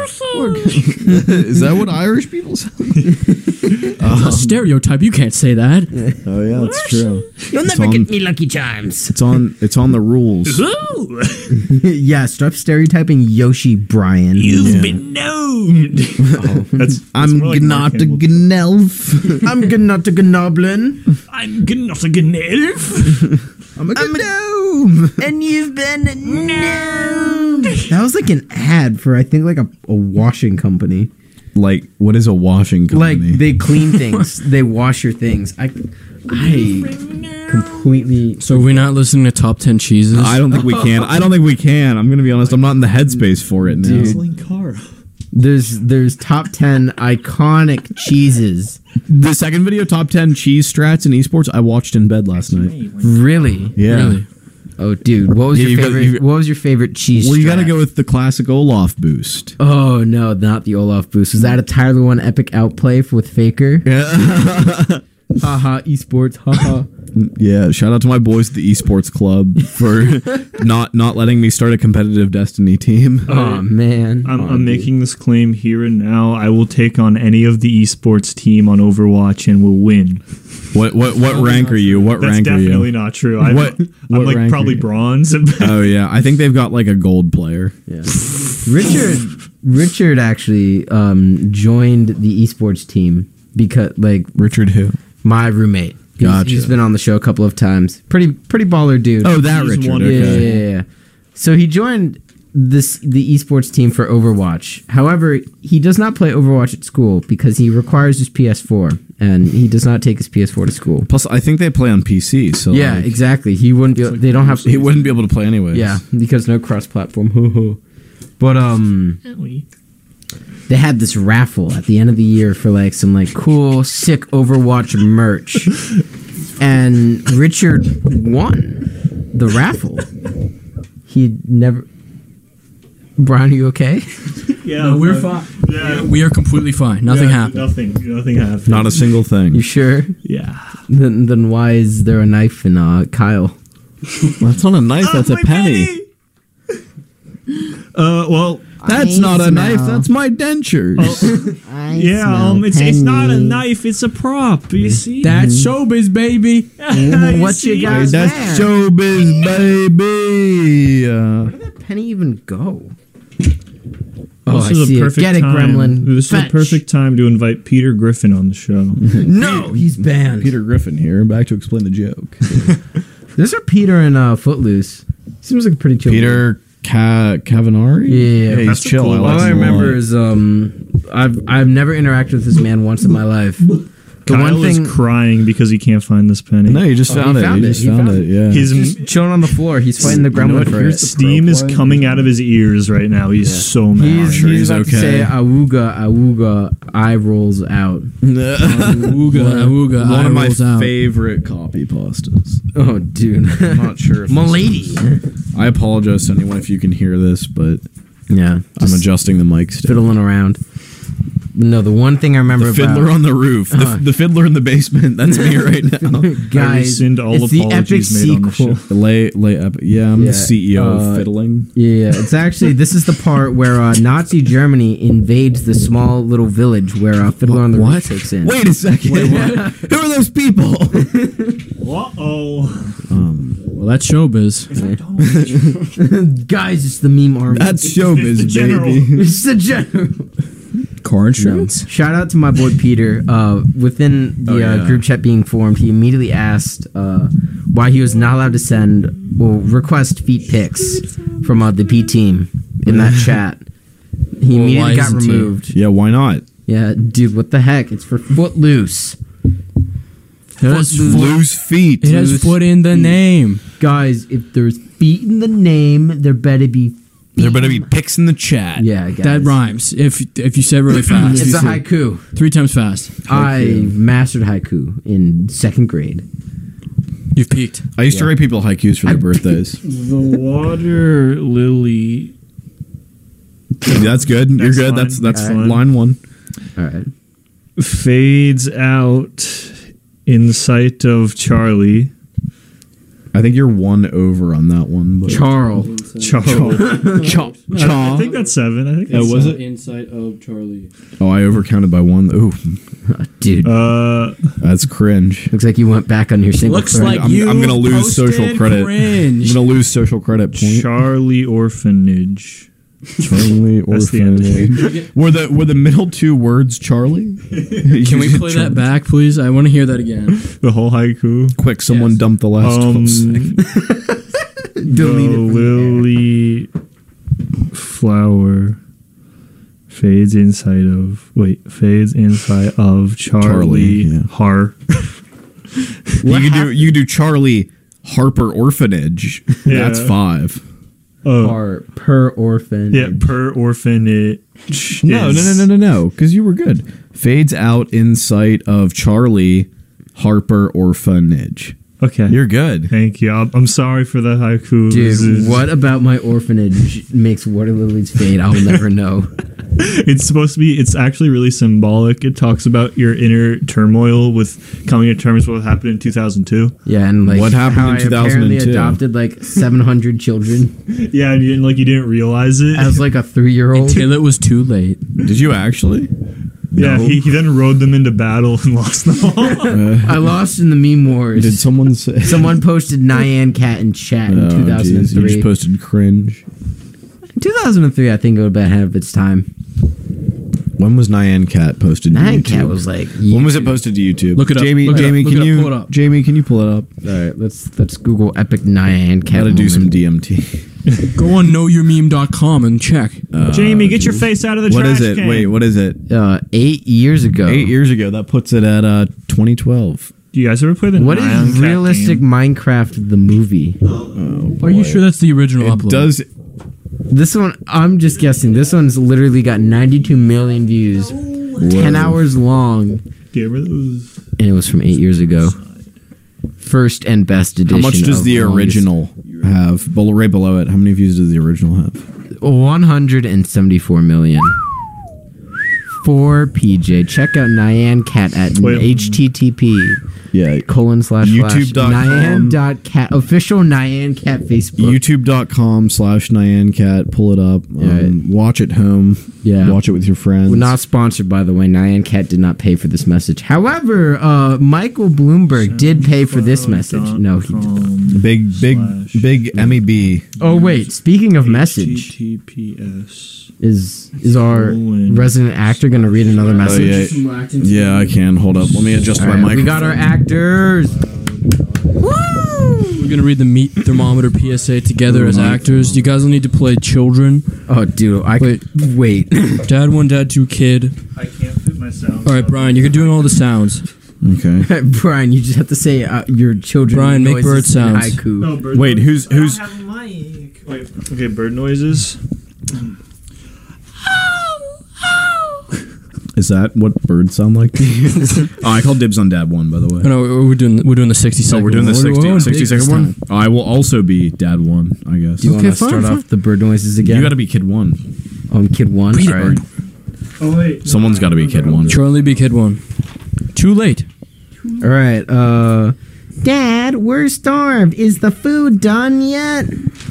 Is that what Irish people sound like? That's a stereotype. You can't say that. Oh yeah, that's true. You'll never get me Lucky Charms. It's on the rules. Yeah, stop stereotyping Yoshi, Brian. You've been known. That's I'm more like not Mark a Hamill. gnelf. I'm not a gnoblin. I'm good enough to get an elf. I'm a gnome. And you've been gnomed. That was like an ad for, I think, like a washing company. Like, what is a washing Like, company? they clean things. They wash your things. I completely... So we're not listening to top 10 cheeses. I don't think we can. I'm gonna be honest. I'm not in the headspace for it now. Dude. There's top 10 iconic cheeses. The second video, top 10 cheese strats in esports, I watched in bed last night. Really? Yeah. Really? Oh, dude, what was Yeah, your you've got- favorite? you've- What was your favorite cheese? Well, you got to strat? go with the classic Olaf boost. Oh no, not the Olaf boost. Was that a Tyler One epic outplay with Faker? Haha, esports. Haha. Yeah, shout out to my boys at the esports club for not letting me start a competitive Destiny team. Oh man. I'm making this claim here and now. I will take on any of the esports team on Overwatch and will win. What rank are you? What That's rank are definitely you? not true. I'm What like rank probably are you? bronze. Oh yeah, I think they've got like a gold player. Yeah. Richard actually joined the esports team because like Richard who? my roommate. Gotcha. He's been on the show a couple of times. Pretty baller dude. Oh, that He's Richard. one- Okay. Yeah. So he joined the esports team for Overwatch. However, he does not play Overwatch at school because he requires his PS4, and he does not take his PS4 to school. Plus, I think they play on PC. So Yeah, like, exactly. He wouldn't be. They don't have. he wouldn't be able to play anyways. Yeah, because no cross-platform. But they had this raffle at the end of the year for like some like cool, sick Overwatch merch, and Richard won the raffle. He never. Brian, are you okay? Yeah, No, we're fine. Yeah, We are completely fine. Nothing happened. Nothing happened. Not a single thing. You sure? Yeah. Then why is there a knife in Kyle? That's not a knife. That's a my penny. Well, That's I not a knife. smell- That's my dentures. yeah. It's not a knife. It's a prop. You see? That's showbiz, baby. What you got? Hey, that's there? showbiz, baby. Where did that penny even go? Oh, This I is see a it. perfect Get it, time. Gremlin. This is a Fetch. perfect time to invite Peter Griffin on the show. No, he's banned. Peter Griffin here. Back to explain the joke. There's a Peter in Footloose. Seems like a pretty chill. Peter Cavanari? Yeah, he's that's a chill. cool I All like I him a remember lot. is I've never interacted with this man once in my life. The Kyle one thing is crying because he can't find this penny. No, you just Oh, found he it. found You it. just He found found it. Yeah. His chilling on the floor. He's fighting the You know gremlin what? for Here's it. the steam is play. coming out of his ears right now. He's so mad. He's, sure he's he's about to okay. say awooga, awooga, eye rolls out. Awooga, One eye of my rolls out. favorite copy pastas. Oh, dude. I'm not sure if Milady. I apologize to anyone if you can hear this, but Yeah. I'm adjusting the mic still. Fiddling around. No, the one thing I remember The fiddler about... on the roof. The fiddler in the basement. That's me right now. Guys, rescind all it's the epic apologies made on the sequel. show. Yeah, I'm Yeah, the CEO of fiddling. Yeah, it's actually this is the part where Nazi Germany invades the small little village where Fiddler on the Roof takes in. Wait a second. Who are those people? Uh-oh. Well, that's showbiz. Guys, it's the meme army. That's showbiz, general. baby. It's the general. Car insurance. Shout out to my boy Peter. Within the yeah. group chat being formed, he immediately asked why he was not allowed to request feet pics from the P team in that chat. He Well, why immediately got isn't he? removed. Yeah, why not? Yeah, dude, what the heck? It's for Footloose. It has, Loose feet. it has foot in the name. Guys, if there's feet in the name, there better be feet. There better be pics in the chat. Yeah, guys. That rhymes. If you say it really fast. It's a haiku. 3 times fast. I mastered haiku in 2nd grade. You've peaked. I used to write people haikus for their birthdays. The water lily. That's good. You're Next good. line. That's Next line. line one. All right. Fades out in sight of Charlie. I think you're one over on that one. But Charles. I think that's 7. I think that's was it? Inside of Charlie. Oh, I overcounted by 1. Ooh, Dude, that's cringe. looks like you went back on your single. Looks credit. like I'm you gonna lose posted social credit. cringe. I'm gonna lose social credit point. Charlie Orphanage. Charlie That's the end. Orphanage. Were the middle 2 words Charlie? Can we play that back, please? I want to hear that again. The whole haiku. Quick, someone dump the last 12 seconds. Delete it The from the lily flower fades inside of Charlie, yeah. Har. You could do Charlie Harper Orphanage. Yeah. That's 5. Or per orphan. Yeah, per orphanage. No, because you were good. Fades out in sight of Charlie Harper Orphanage. Okay. You're good. Thank you. I'm sorry for the haiku. This Dude, is- what about my orphanage makes water lilies fade? I'll never know. It's supposed to be, it's actually really symbolic. It talks about your inner turmoil with coming to terms with what happened in 2002. Yeah, and like What happened how in I apparently 2002? adopted like 700 children Yeah, and you didn't realize it. as like a 3-year-old. Until it was too late. Did you actually? Yeah, he then rode them into battle and lost them all. I lost in the meme wars. Did someone say? Someone posted Nyan Cat in chat in Oh, geez, you 2003. just posted cringe. 2003, I think it would have been ahead of its time. When was Nyan Cat posted to Nyan YouTube? Cat was like, When was it posted to YouTube? Look it up, Jamie, look it up, Jamie, look can it up, you pull it up. Jamie, can you pull it up? All right, let's Google epic Nyan Cat. Gotta do some moment. DMT. Go on knowyourmeme.com and check. Jamie, get your face out of the What trash is it? can. Wait, what is it? 8 years ago. 8 years ago. That puts it at 2012. Do you guys ever play the What Nyan is Cat realistic game? Minecraft the movie? Are you sure that's the original It upload? does. This one, I'm just guessing. This one's literally got 92 million views, 10 hours long, Do you remember those? and it was from 8 years ago. First and best edition. How much does of the longest- original have? Right below it. How many views does the original have? 174 million. For PJ, check out Nyan Cat at Wait. http Yeah. // YouTube.com. Nyan.cat official Nyan Cat Facebook. YouTube.com/NyanCat. Pull it up. Watch at home. Yeah. Watch it with your friends. We're not sponsored, by the way. Nyan Cat did not pay for this message. However, Michael Bloomberg did pay for this message. No, he did not. big MEB. Oh wait, speaking of message, HTTPS. is our Colon. resident actor going to read another message? Yeah, I can. Hold up. Let me adjust All my right, microphone. we got our actors. Woo! We're gonna read the meat thermometer PSA together as actors. You guys will need to play children. Oh, dude, wait. Dad 1, Dad 2, kid. I can't fit my sound. All right, Brian, you're doing all the sounds. Okay. Brian, you just have to say your children. Brian, make bird noises in sounds. Haiku. No, bird Wait, noises. who's Wait, okay, bird noises. is that what birds sound like? Oh, I called dibs on Dad 1, by the way. Oh, no, we're doing the 60-second. We're doing the one. 60 second one. Oh, I will also be Dad 1, I guess. Do you want Okay, to fine, start fine. off the bird noises again? You got to be kid 1. I'm kid 1. Read it, All right. Oh wait, Someone's got to be kid 1. Charlie be kid 1. Too late. All right. Dad, we're starved. Is the food done yet?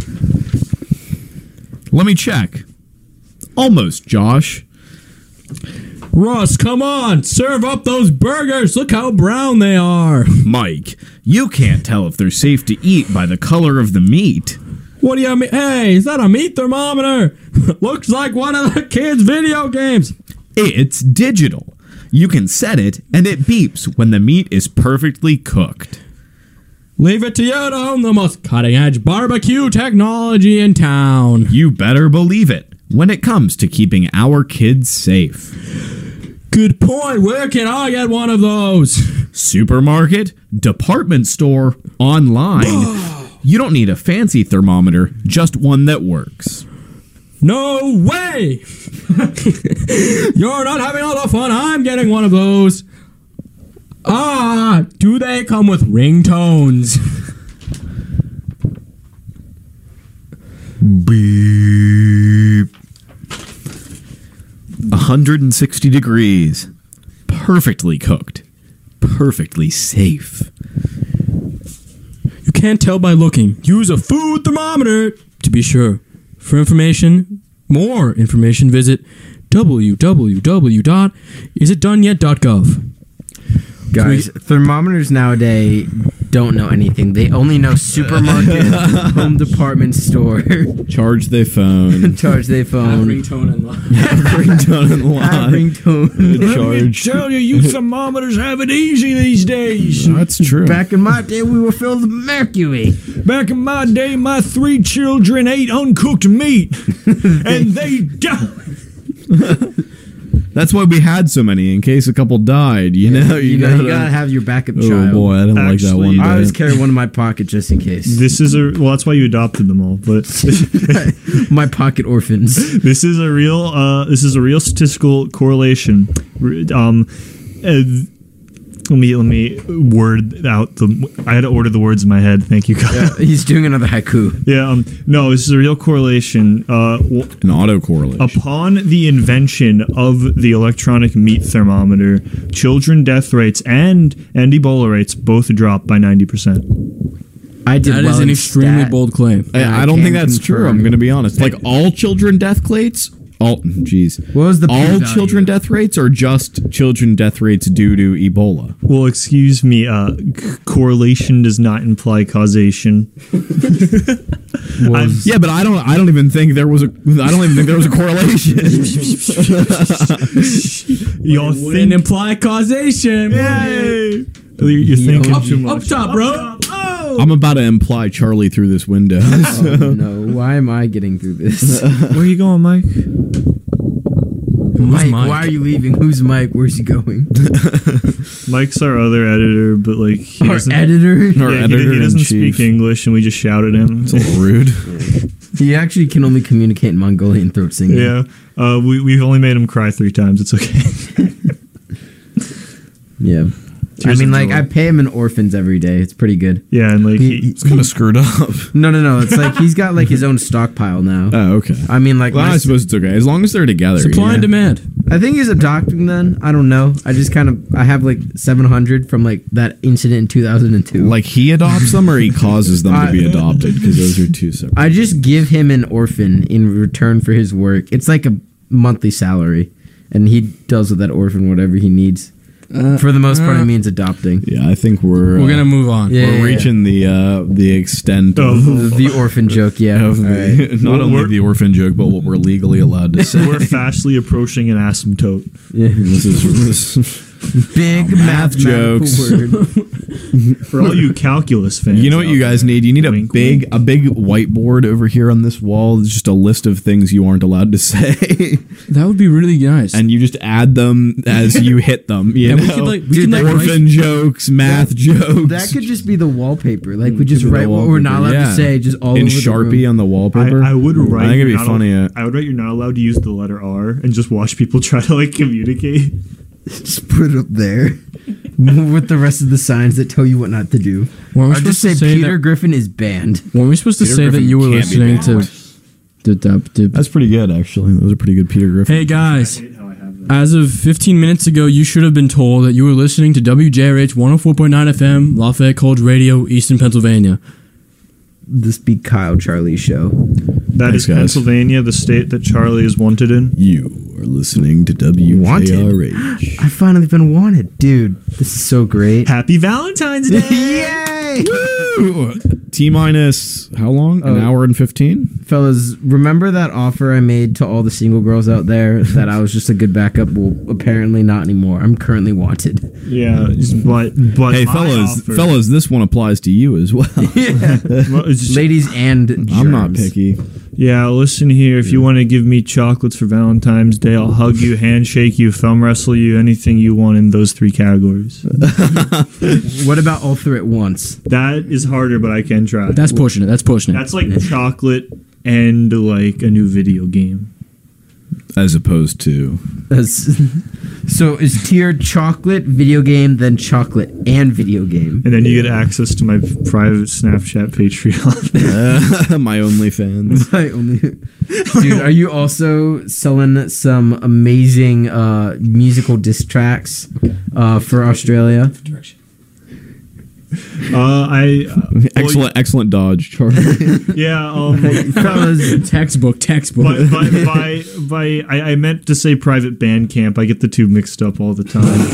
Let me check. Almost, Josh. Russ, come on, serve up those burgers. Look how brown they are. Mike, you can't tell if they're safe to eat by the color of the meat. What do you mean? Hey, is that a meat thermometer? Looks like one of the kids' video games. It's digital. You can set it, and it beeps when the meat is perfectly cooked. Leave it to you to own the most cutting-edge barbecue technology in town. You better believe it when it comes to keeping our kids safe. Good point. Where can I get one of those? Supermarket, department store, online. You don't need a fancy thermometer, just one that works. No way! You're not having all the fun. I'm getting one of those. Ah, do they come with ringtones? Beep. 160 degrees. Perfectly cooked. Perfectly safe. You can't tell by looking. Use a food thermometer to be sure. For more information, visit www.isitdoneyet.gov. Guys, thermometers nowadays don't know anything. They only know supermarket, home department store, Charge their phone. charge their phone, Ringtone and line. Ringtone and have line. ringtone. Charge. tell you thermometers have it easy these days. That's true. Back in my day, we were filled with mercury. Back in my day, my 3 children ate uncooked meat, and they died. That's why we had so many, in case a couple died. You know, you gotta have your backup Oh child. boy, I didn't like that Actually, one. I Day. always carry one in my pocket just in case. This is that's why you adopted them all. But My pocket orphans. this is a real statistical correlation. Let me word out I had to order the words in my head. Thank you, Kyle. He's doing another haiku. Yeah. No, this is a real correlation. An autocorrelation. Upon the invention of the electronic meat thermometer, children death rates and Ebola rates both dropped by 90%. I did That well is an in extremely stat. bold claim. I I don't think can that's true. confirm. I'm going to be honest. Like all children death rates, what was the all p-value? children death rates or just children death rates due to Ebola? Well, excuse me. Correlation does not imply causation. Yeah, but I don't even think there was a correlation. Y'all Wouldn't think? imply causation. Yay! You're thinking too Up much. top, bro. I'm about to imply Charlie through this window. Oh, no, why am I getting through this? Where are you going, Mike? Mike, Mike? why are you leaving? Who's Mike? Where's he going? Mike's our other editor, but like he Our doesn't. editor? Our Yeah, he editor-in-chief. doesn't speak English, and we just shout at him. It's a little rude. He actually can only communicate in Mongolian throat singing. Yeah, we've only made him cry 3 times. It's okay. Yeah. Tears I mean, of like, joy. I pay him in orphans every day. It's pretty good. Yeah, and like It's kind of screwed up. No. It's like he's got, like, his own stockpile now. Oh, okay. I mean, like, Well, I suppose it's okay as long as they're together. Supply yeah. and demand. I think he's adopting then. I don't know. I just kind of, I have, like, 700 from, like, that incident in 2002. Like he adopts them or he causes them to be adopted because those are two separate. I just give him an orphan in return for his work. It's like a monthly salary, and he does with that orphan whatever he needs. For the most part, it means adopting. Yeah, I think we're gonna move on. Yeah. we're reaching the extent of, The orphan joke, yeah. of All the, right. not only We're- the orphan joke, but what we're legally allowed to say. we're fastly approaching an asymptote. Yeah. This is Big Math jokes. word. For all you calculus fans, You know what you out guys there, need? You need a wink, big whiteboard over here on this wall. It's just a list of things you aren't allowed to say, That would be really nice. and you just add them as you hit them. You And we know, could, like- we Dude, could, like, orphan jokes, math jokes. That could just be the wallpaper. Like we just Could be the write what we're not allowed wallpaper, to yeah. say, just all in over the Sharpie room. on the wallpaper. I would write. I think it'd be you're not funny. I would write. You're not allowed to use the letter R, and just watch people try to like communicate. Just put it up there with the rest of the signs that tell you what not to do. Weren't we Or just say supposed to say Peter that- Griffin is banned. Weren't we supposed to Peter say that Griffin you were can't be listening banned. to That's pretty good, actually. Those are pretty good Peter Griffin. Hey guys, I hate how I have that. as of 15 minutes ago, you should have been told that you were listening to WJRH 104.9 FM, Lafayette College Radio, Eastern Pennsylvania. This be Kyle Charlie's show. That Thanks, is guys. Pennsylvania, the state that Charlie is wanted in. You are listening to WJRH. I've finally been wanted, dude. This is so great. Happy Valentine's Day! Yay! Woo! T-minus how long? An hour and 15? Fellas, remember that offer I made to all the single girls out there that I was just a good backup? Well, apparently not anymore. I'm currently wanted. Yeah, but Hey, my offer- fellas, this one applies to you as well. well, it's just- Ladies and germs. I'm not picky. yeah, listen here. If you want to give me chocolates for Valentine's Day, I'll hug you, handshake you, thumb wrestle you, anything you want in those three categories. What about all three at once? That is harder, but I can try. That's pushing it. That's pushing it. That's like chocolate and like a new video game. As opposed to... So is tier chocolate, video game, then chocolate and video game? And then you get access to my private Snapchat Patreon. my OnlyFans. I only, dude, are you also selling some amazing musical disc tracks for Australia? Excellent dodge, Charlie. Yeah, Fellas, textbook. I meant to say private band camp. I get the two mixed up all the time.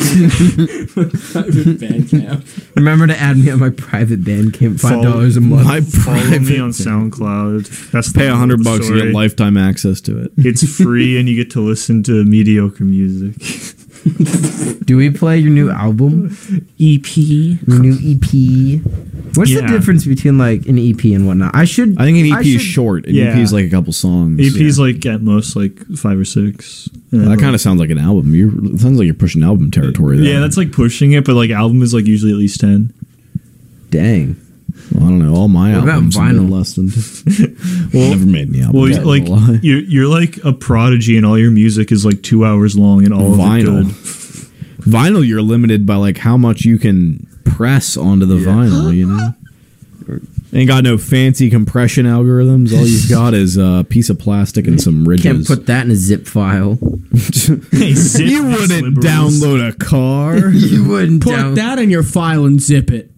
remember to add me on my private Bandcamp, $5 a month. My Follow me private... on SoundCloud. That's the Pay moral of the $100 to story. get lifetime access to it. It's free and you get to listen to mediocre music. Do we play your new album? EP. Your new EP? What's the Yeah. difference between like an EP and whatnot? I think an EP is should- short. An Yeah. EP is like a couple songs. EP's like at most like 5 or 6. That kind of sounds like an album. It sounds like you're pushing album territory there. Yeah, that's like pushing it, but like album is like usually at least 10. Dang. Well, I don't know. All my What about albums have been vinyl? less than... Never made any albums. Well, like not gonna lie. you're like a prodigy, and all your music is like 2 hours long, and all of it Vinyl. good. Vinyl, you're limited by like how much you can press onto the vinyl, you know? Ain't got no fancy compression algorithms. All you've got is a piece of plastic and some ridges. Can't put that in a zip file. Hey, zip you ass wouldn't liberals. download a car. You wouldn't Put that in your file and zip it.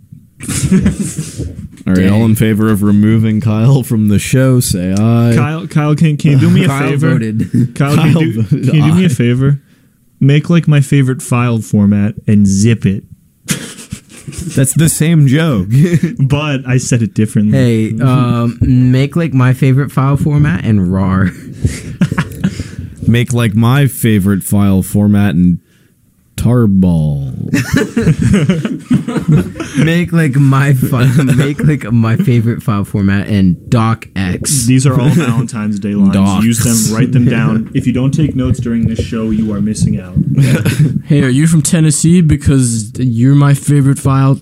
All right, all in favor of removing Kyle from the show, say aye. Kyle, can you do me a Kyle favor? voted. Kyle, can you do me a favor? Make like my favorite file format and zip it. That's the same joke. But I said it differently. Hey, make like my favorite file format and RAR. Make like my favorite file format and tarball. Make like my favorite file format and docx. These are all Valentine's Day lines. Docs. Use them, write them down. If you don't take notes during this show, you are missing out. Hey, are you from Tennessee? Because you're my favorite file.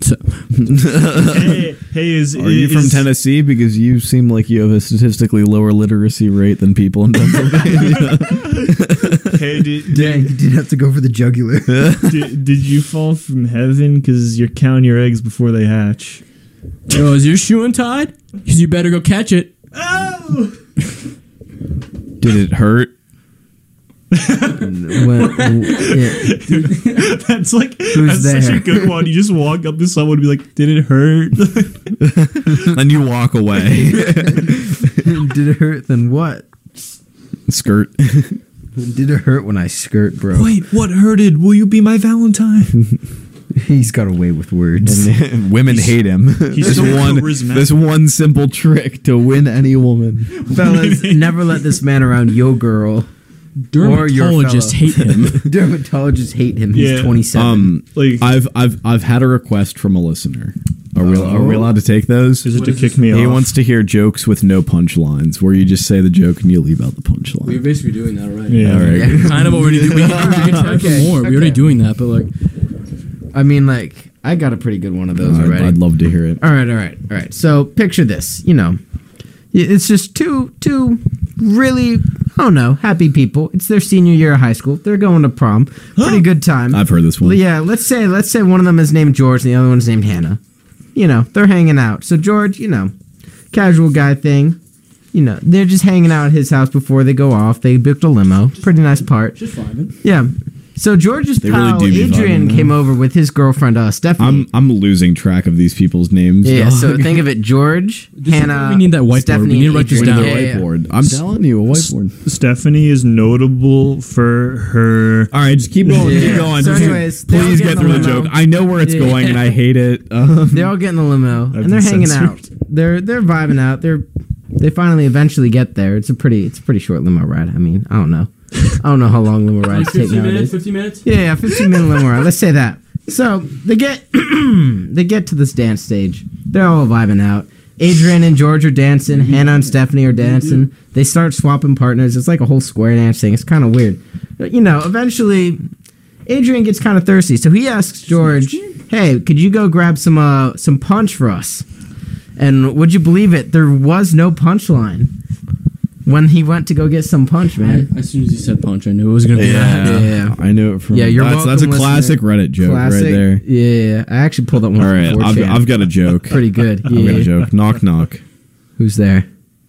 Hey, Are you from Tennessee? Because you seem like you have a statistically lower literacy rate than people in Pennsylvania. Hey, Dang, you did have to go for the jugular. did you fall from heaven because you're counting your eggs before they hatch? Yo, is your shoe untied? Because you better go catch it. Oh! Did it hurt? That's like that's such there? a good one. You just walk up to someone and be like, "Did it hurt?" Then you walk away. Did it hurt? Then what? Skirt. Did it hurt when I skirt, bro? Wait, what hurted? Will you be my Valentine? He's got a way with words. And women hate him. he's so charismatic. This one simple trick to win any woman. Fellas, never let this man around yo girl. Or your Dermatologists fellow. hate him. Dermatologists hate him. He's Yeah. 27. Like, I've had a request from a listener. Are we allowed to take those? is it to kick me He off? wants to hear jokes with no punchlines, where you just say the joke and you leave out the punchline. basically doing that already. Yeah. All right. Yeah. Kind of already doing. We can try for Okay, more. We're okay. already doing that, but like, I mean, like, I got a pretty good one of those already. I'd love to hear it. All right. So picture this. You know, it's just two really, I don't know, happy people. It's their senior year of high school. They're going to prom. Pretty good time. I've heard this one. Well, yeah, let's say one of them is named George and the other one's named Hannah. You know, they're hanging out. So George, you know, casual guy thing. You know, they're just hanging out at his house before they go off. They booked a limo. Pretty nice part. just vibing. Yeah. So George's They really pal do be Adrian vibing, came over with his girlfriend Stephanie. I'm losing track of these people's names. Yeah, dog. so think of it: George, Hannah. we need that whiteboard. Stephanie, We need to and write this Adrian. down. Yeah, yeah, yeah. Whiteboard. I'm telling you, a whiteboard. Stephanie is notable for her. All right, just keep going. Yeah. Keep going. So Just- anyways, they all please get get in through the the limo. joke. I know where it's Yeah. going, and I hate it. They all get in the limo I've and they're been hanging censored. out. They're vibing out. They finally eventually get there. It's a pretty short limo ride. I mean, I don't know how long limo rides take nowadays. 15 minutes. Yeah, 15-minute limo ride. Let's say that. So they get to this dance stage. They're all vibing out. Adrian and George are dancing. Hannah and Stephanie are dancing. They start swapping partners. It's like a whole square dance thing. It's kind of weird. But, you know, eventually, Adrian gets kind of thirsty, so he asks George, "Hey, could you go grab some punch for us?" And would you believe it? There was no punchline when he went to go get some punch, man. As soon as he said punch, I knew it was gonna be that. Yeah. I knew it from. Yeah, you're that's a welcome, classic listener. Reddit joke Classic. right there. Yeah, I actually pulled that one. All from right, 4chan. I've got a joke. Pretty good. I've got Yeah. a joke. Knock knock. Who's there?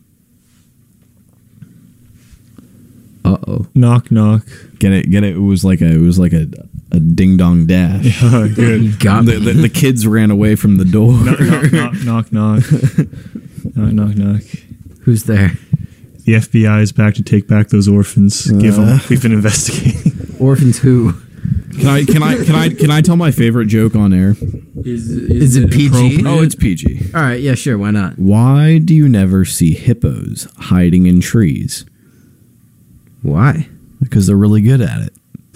Uh-oh. Knock knock. Get it. It was like a ding dong dash. Oh, good. He got me. The kids ran away from the door. knock knock knock. Who's there? The FBI is back to take back those orphans. Give them. We've been investigating. Orphans who? Can I tell my favorite joke on air? Is it PG? appropriate? Oh, it's PG. All right, yeah, sure, why not? Why do you never see hippos hiding in trees? Why? Because they're really good at it.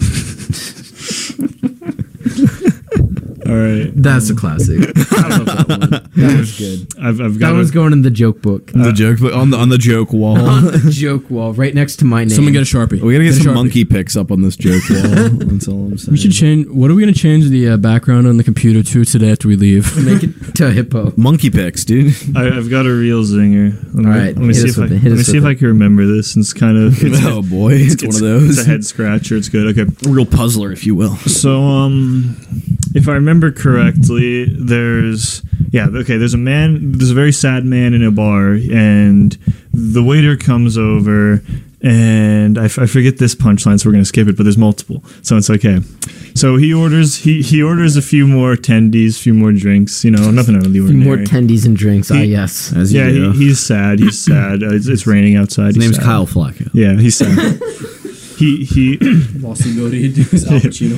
All right. That's a classic. I love that one. That was good. I've That got one's going in the joke book. The joke on the joke wall. On the joke wall, right next to my name. Someone get a Sharpie. We gotta get a some Sharpie. monkey pics up on this joke wall. That's all I'm saying. We should change. What are we gonna change the background on the computer to today after we leave? Make it to a hippo. monkey pics, dude. I've got a real zinger. Let me, All right, let me hit see us if I with it, hit let me us see if with I can remember this. It's kind of Oh boy, it's one of It's those. a head scratcher. It's good. Okay. A real puzzler, if you will. So, if I remember correctly, there's a man. There's a very sad man in a bar, and the waiter comes over, and I forget this punchline, so we're gonna skip it. But there's multiple, so it's okay. So he orders a few more attendees, a few more drinks. You know, nothing out of the Few more ordinary. tendies and drinks. Yes. As you Yeah, do. he's sad. He's sad. It's raining outside. His He's name's sad. Kyle Flacco. Yeah, he's sad. he Lost the ability to do his Al Pacino.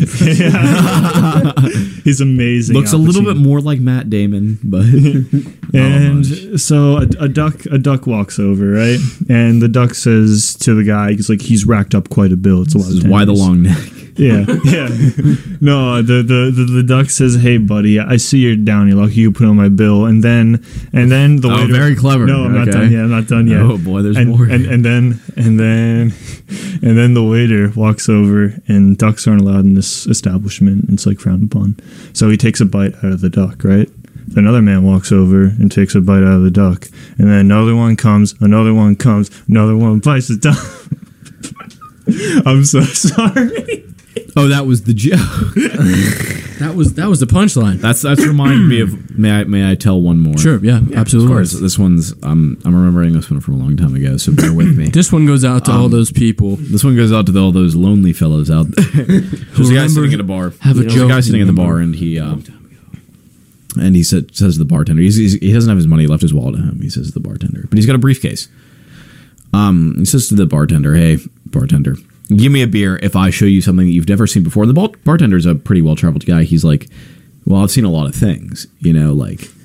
he's amazing. Looks a Al little Pacino. bit more like Matt Damon, but And so a duck walks over, right? And the duck says to the guy, he's racked up quite a bill. It's a lot. this of is why the tendies. long neck. Yeah. No, the duck says, "Hey, buddy, I see you're down. You're lucky you put on my bill." And then the Oh, waiter. very clever. No, I'm not Okay. done yet. I'm not done yet. Oh boy, there's and, more. And then the waiter walks over, and ducks aren't allowed in this establishment. It's like frowned upon. So he takes a bite out of the duck, right? Another man walks over and takes a bite out of the duck, and then another one comes, another one bites the duck. I'm so sorry. Oh, that was the joke. That was the punchline. That's reminded me of. May I tell one more? Sure. Yeah. Absolutely. Of course. This one's. I'm remembering this one from a long time ago, so bear with me. This one goes out to all those people. This one goes out to all those lonely fellows out there. There's a guy sitting at a bar. Have a There's joke guy sitting at the bar, and he says to the bartender, he doesn't have his money. He left his wallet at home. He says to the bartender, but he's got a briefcase. He says to the bartender, "Hey, bartender, give me a beer if I show you something that you've never seen before." And the bartender's a pretty well-traveled guy. He's like, "Well, I've seen a lot of things, you know, like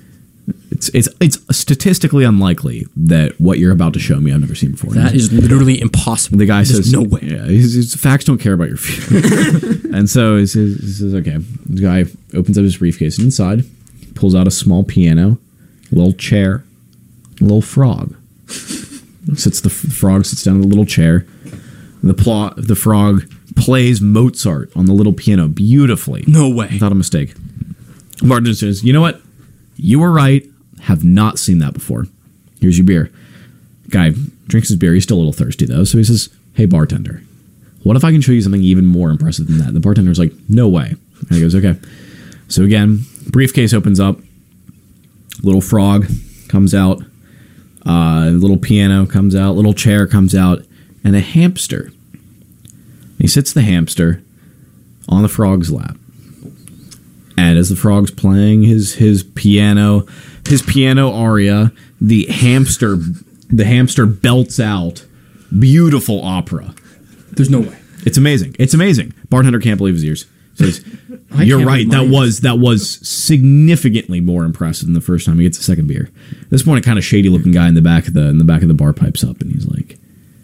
It's statistically unlikely that what you're about to show me I've never seen before. That is literally impossible. The guy says, no way. Yeah, his facts don't care about your future. And so he says, okay. The guy opens up his briefcase and inside pulls out a small piano, a little chair, a little frog. The frog sits down in the little chair. The frog plays Mozart on the little piano beautifully. No way. Without a mistake. Martin says, you know what? You were right. Have not seen that before. Here's your beer. Guy drinks his beer. He's still a little thirsty, though. So he says, hey, bartender, what if I can show you something even more impressive than that? The bartender's like, no way. And he goes, okay. So again, briefcase opens up. Little frog comes out. Little piano comes out. Little chair comes out. And a hamster. He sits the hamster on the frog's lap. And as the frog's playing his piano aria, the hamster belts out beautiful opera. There's no way. It's amazing. Bartender can't believe his ears. Says, "You're right. That was significantly more impressive than the first time." He gets a second beer. At this point, a kind of shady looking guy in the back of the bar pipes up, and he's like,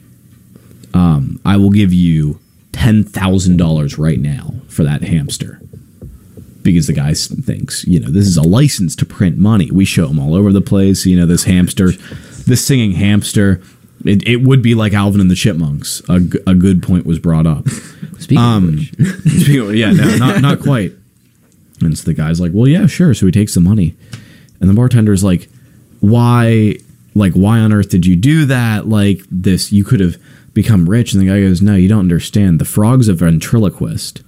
"I will give you $10,000 right now for that hamster." Because the guy thinks, this is a license to print money. We show him all over the place. This hamster, this singing hamster. It would be like Alvin and the Chipmunks. A good point was brought up. Speaking of which. Not quite. And so the guy's like, well, yeah, sure. So he takes the money. And the bartender's like, why on earth did you do that? Like this, you could have become rich. And the guy goes, no, you don't understand. The frog's a ventriloquist.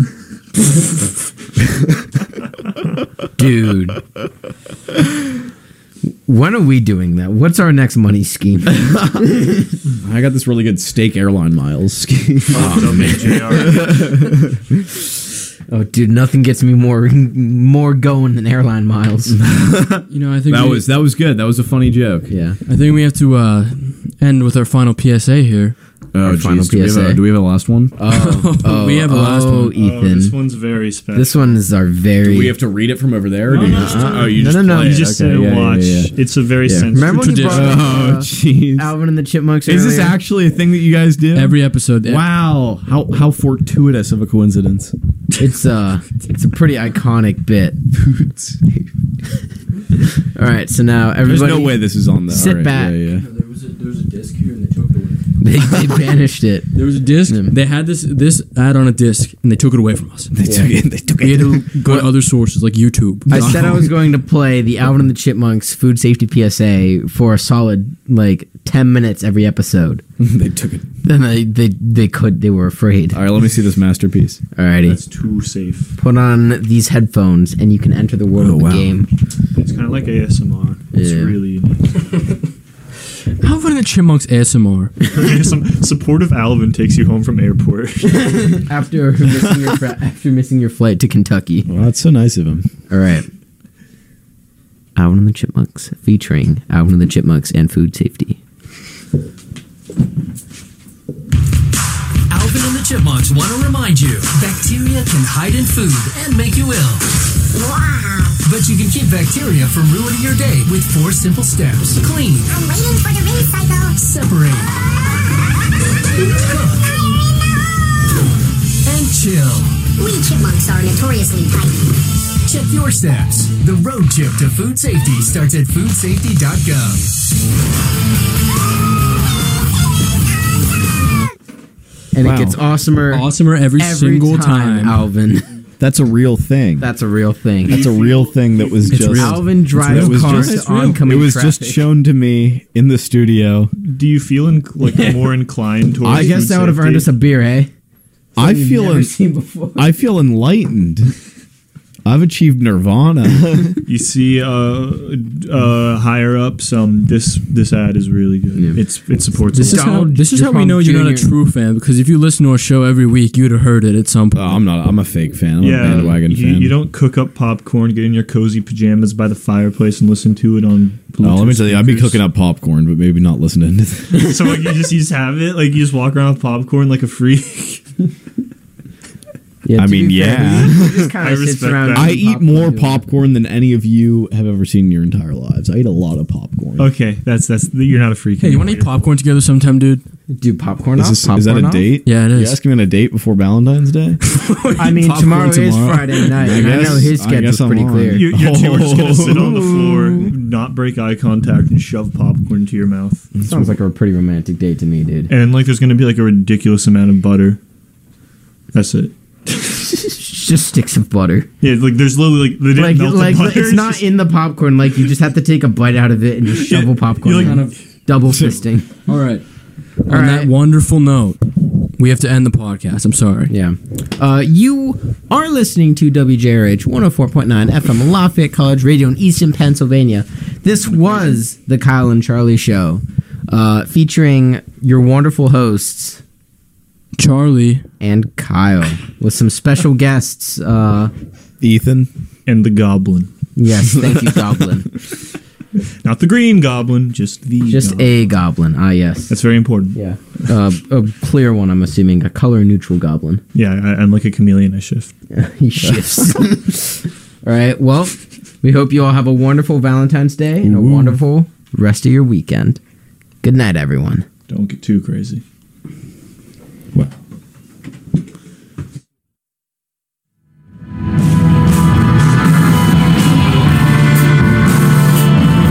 Dude. When are we doing that? What's our next money scheme? I got this really good steak airline miles scheme. Oh, dude, nothing gets me more going than airline miles. I think that was good. That was a funny joke. Yeah. I think we have to end with our final PSA here. Oh, final geez. Do we have a last one? We have a last one. Ethan. this one's very special. This one is our very... Do we have to read it from over there? No, you just no. play You it. just Okay, sit and yeah, watch. yeah, yeah. It's a very sensitive Remember when you tradition. brought up, jeez. Alvin and the Chipmunks Is this earlier? actually a thing that you guys do? Every episode. Wow. How fortuitous of a coincidence. It's a pretty iconic bit. All right, so now There's everybody... no way this is on the... Sit all right, back. Yeah. There was a disc here and they took it away. They banished it. There was a disc. They had this ad on a disc and they took it away from us. They took it. We had to go to other sources like YouTube. I said I was going to play the Alvin and the Chipmunks food safety PSA for a solid 10 minutes every episode. They took it. Then they were afraid. All right, let me see this masterpiece. Alrighty, That's too safe. put on these headphones and you can enter the world of the wow. game. It's kind of like ASMR. It's Yeah. really unique. Alvin and the Chipmunks ASMR. Some supportive Alvin takes you home from airport. After missing your flight to Kentucky. Well, that's so nice of him. All right. Alvin and the Chipmunks, featuring Alvin and the Chipmunks and food safety. Alvin and the Chipmunks want to remind you, bacteria can hide in food and make you ill. Wow. But you can keep bacteria from ruining your day with 4 simple steps. Clean, I'm waiting for the ring cycle. separate, cook, and chill. We chipmunks are notoriously tidy. Check your steps. The road trip to food safety starts at foodsafety.gov. And Wow. it gets awesomer Every single time. Alvin. That's a real thing. That's a real thing. That's a real thing that was just... Alvin drives It was cars just- to oncoming It was traffic. just shown to me in the studio. Do you feel more inclined towards I guess food that would have safety? earned us a beer, eh? I We've feel never seen before. I feel enlightened. I've achieved nirvana. You see, higher up, this ad is really good. Yeah. It supports. This a is lot. how we know you're not a Jr. true fan, because if you listen to our show every week, you'd have heard it at some point. I'm not. I'm a fake fan. I'm a Yeah, bandwagon fan. you don't cook up popcorn, get in your cozy pajamas by the fireplace, and listen to it on Bluetooth. Oh, let me tell you, I'd be speakers. cooking up popcorn, but maybe not listening to this. So you just have it, you just walk around with popcorn like a freak. Yeah, I to mean, be fair, yeah. he just kind I of sits respect around. that. I eating eat more doing popcorn than any of you have ever seen in your entire lives. I eat a lot of popcorn. Okay, that's you're not a freak. Hey, you want to eat anymore. popcorn together sometime, dude? it. Do popcorn Is, off? this, is that Popcorn a off? date? Yeah, it You is. asking me on a date before Valentine's Day? I mean, Popcorn tomorrow is tomorrow. Friday night, and I know guess- his I schedule's guess I'm pretty on. clear. You two are just gonna sit on the floor, not break eye contact, and shove popcorn into your mouth. Sounds like a pretty romantic date to me, dude. And like, there's gonna be like a ridiculous amount of butter. That's it. Just sticks of butter. Yeah, like there's literally like they didn't melt the butter. It's not in the popcorn. Like you just have to take a bite out of it and just shovel popcorn. you're like- in. Kind of. Double fisting. All right. On right. that wonderful note, we have to end the podcast. I'm sorry. Yeah. You are listening to WJRH 104.9 FM Lafayette College Radio in Easton, Pennsylvania. This was the Kyle and Charlie Show, featuring your wonderful hosts, Charlie. and Kyle, with some special guests. Ethan? And the goblin, Yes, thank you, Goblin. not the green goblin, just the Just goblin. a Goblin. Ah, yes. That's very important. Yeah. A clear one, I'm assuming. A color neutral Goblin. Yeah, I'm like a chameleon. I shift. He shifts. All right. Well, we hope you all have a wonderful Valentine's Day and a wonderful rest of your weekend. Good night, everyone. Don't get too crazy.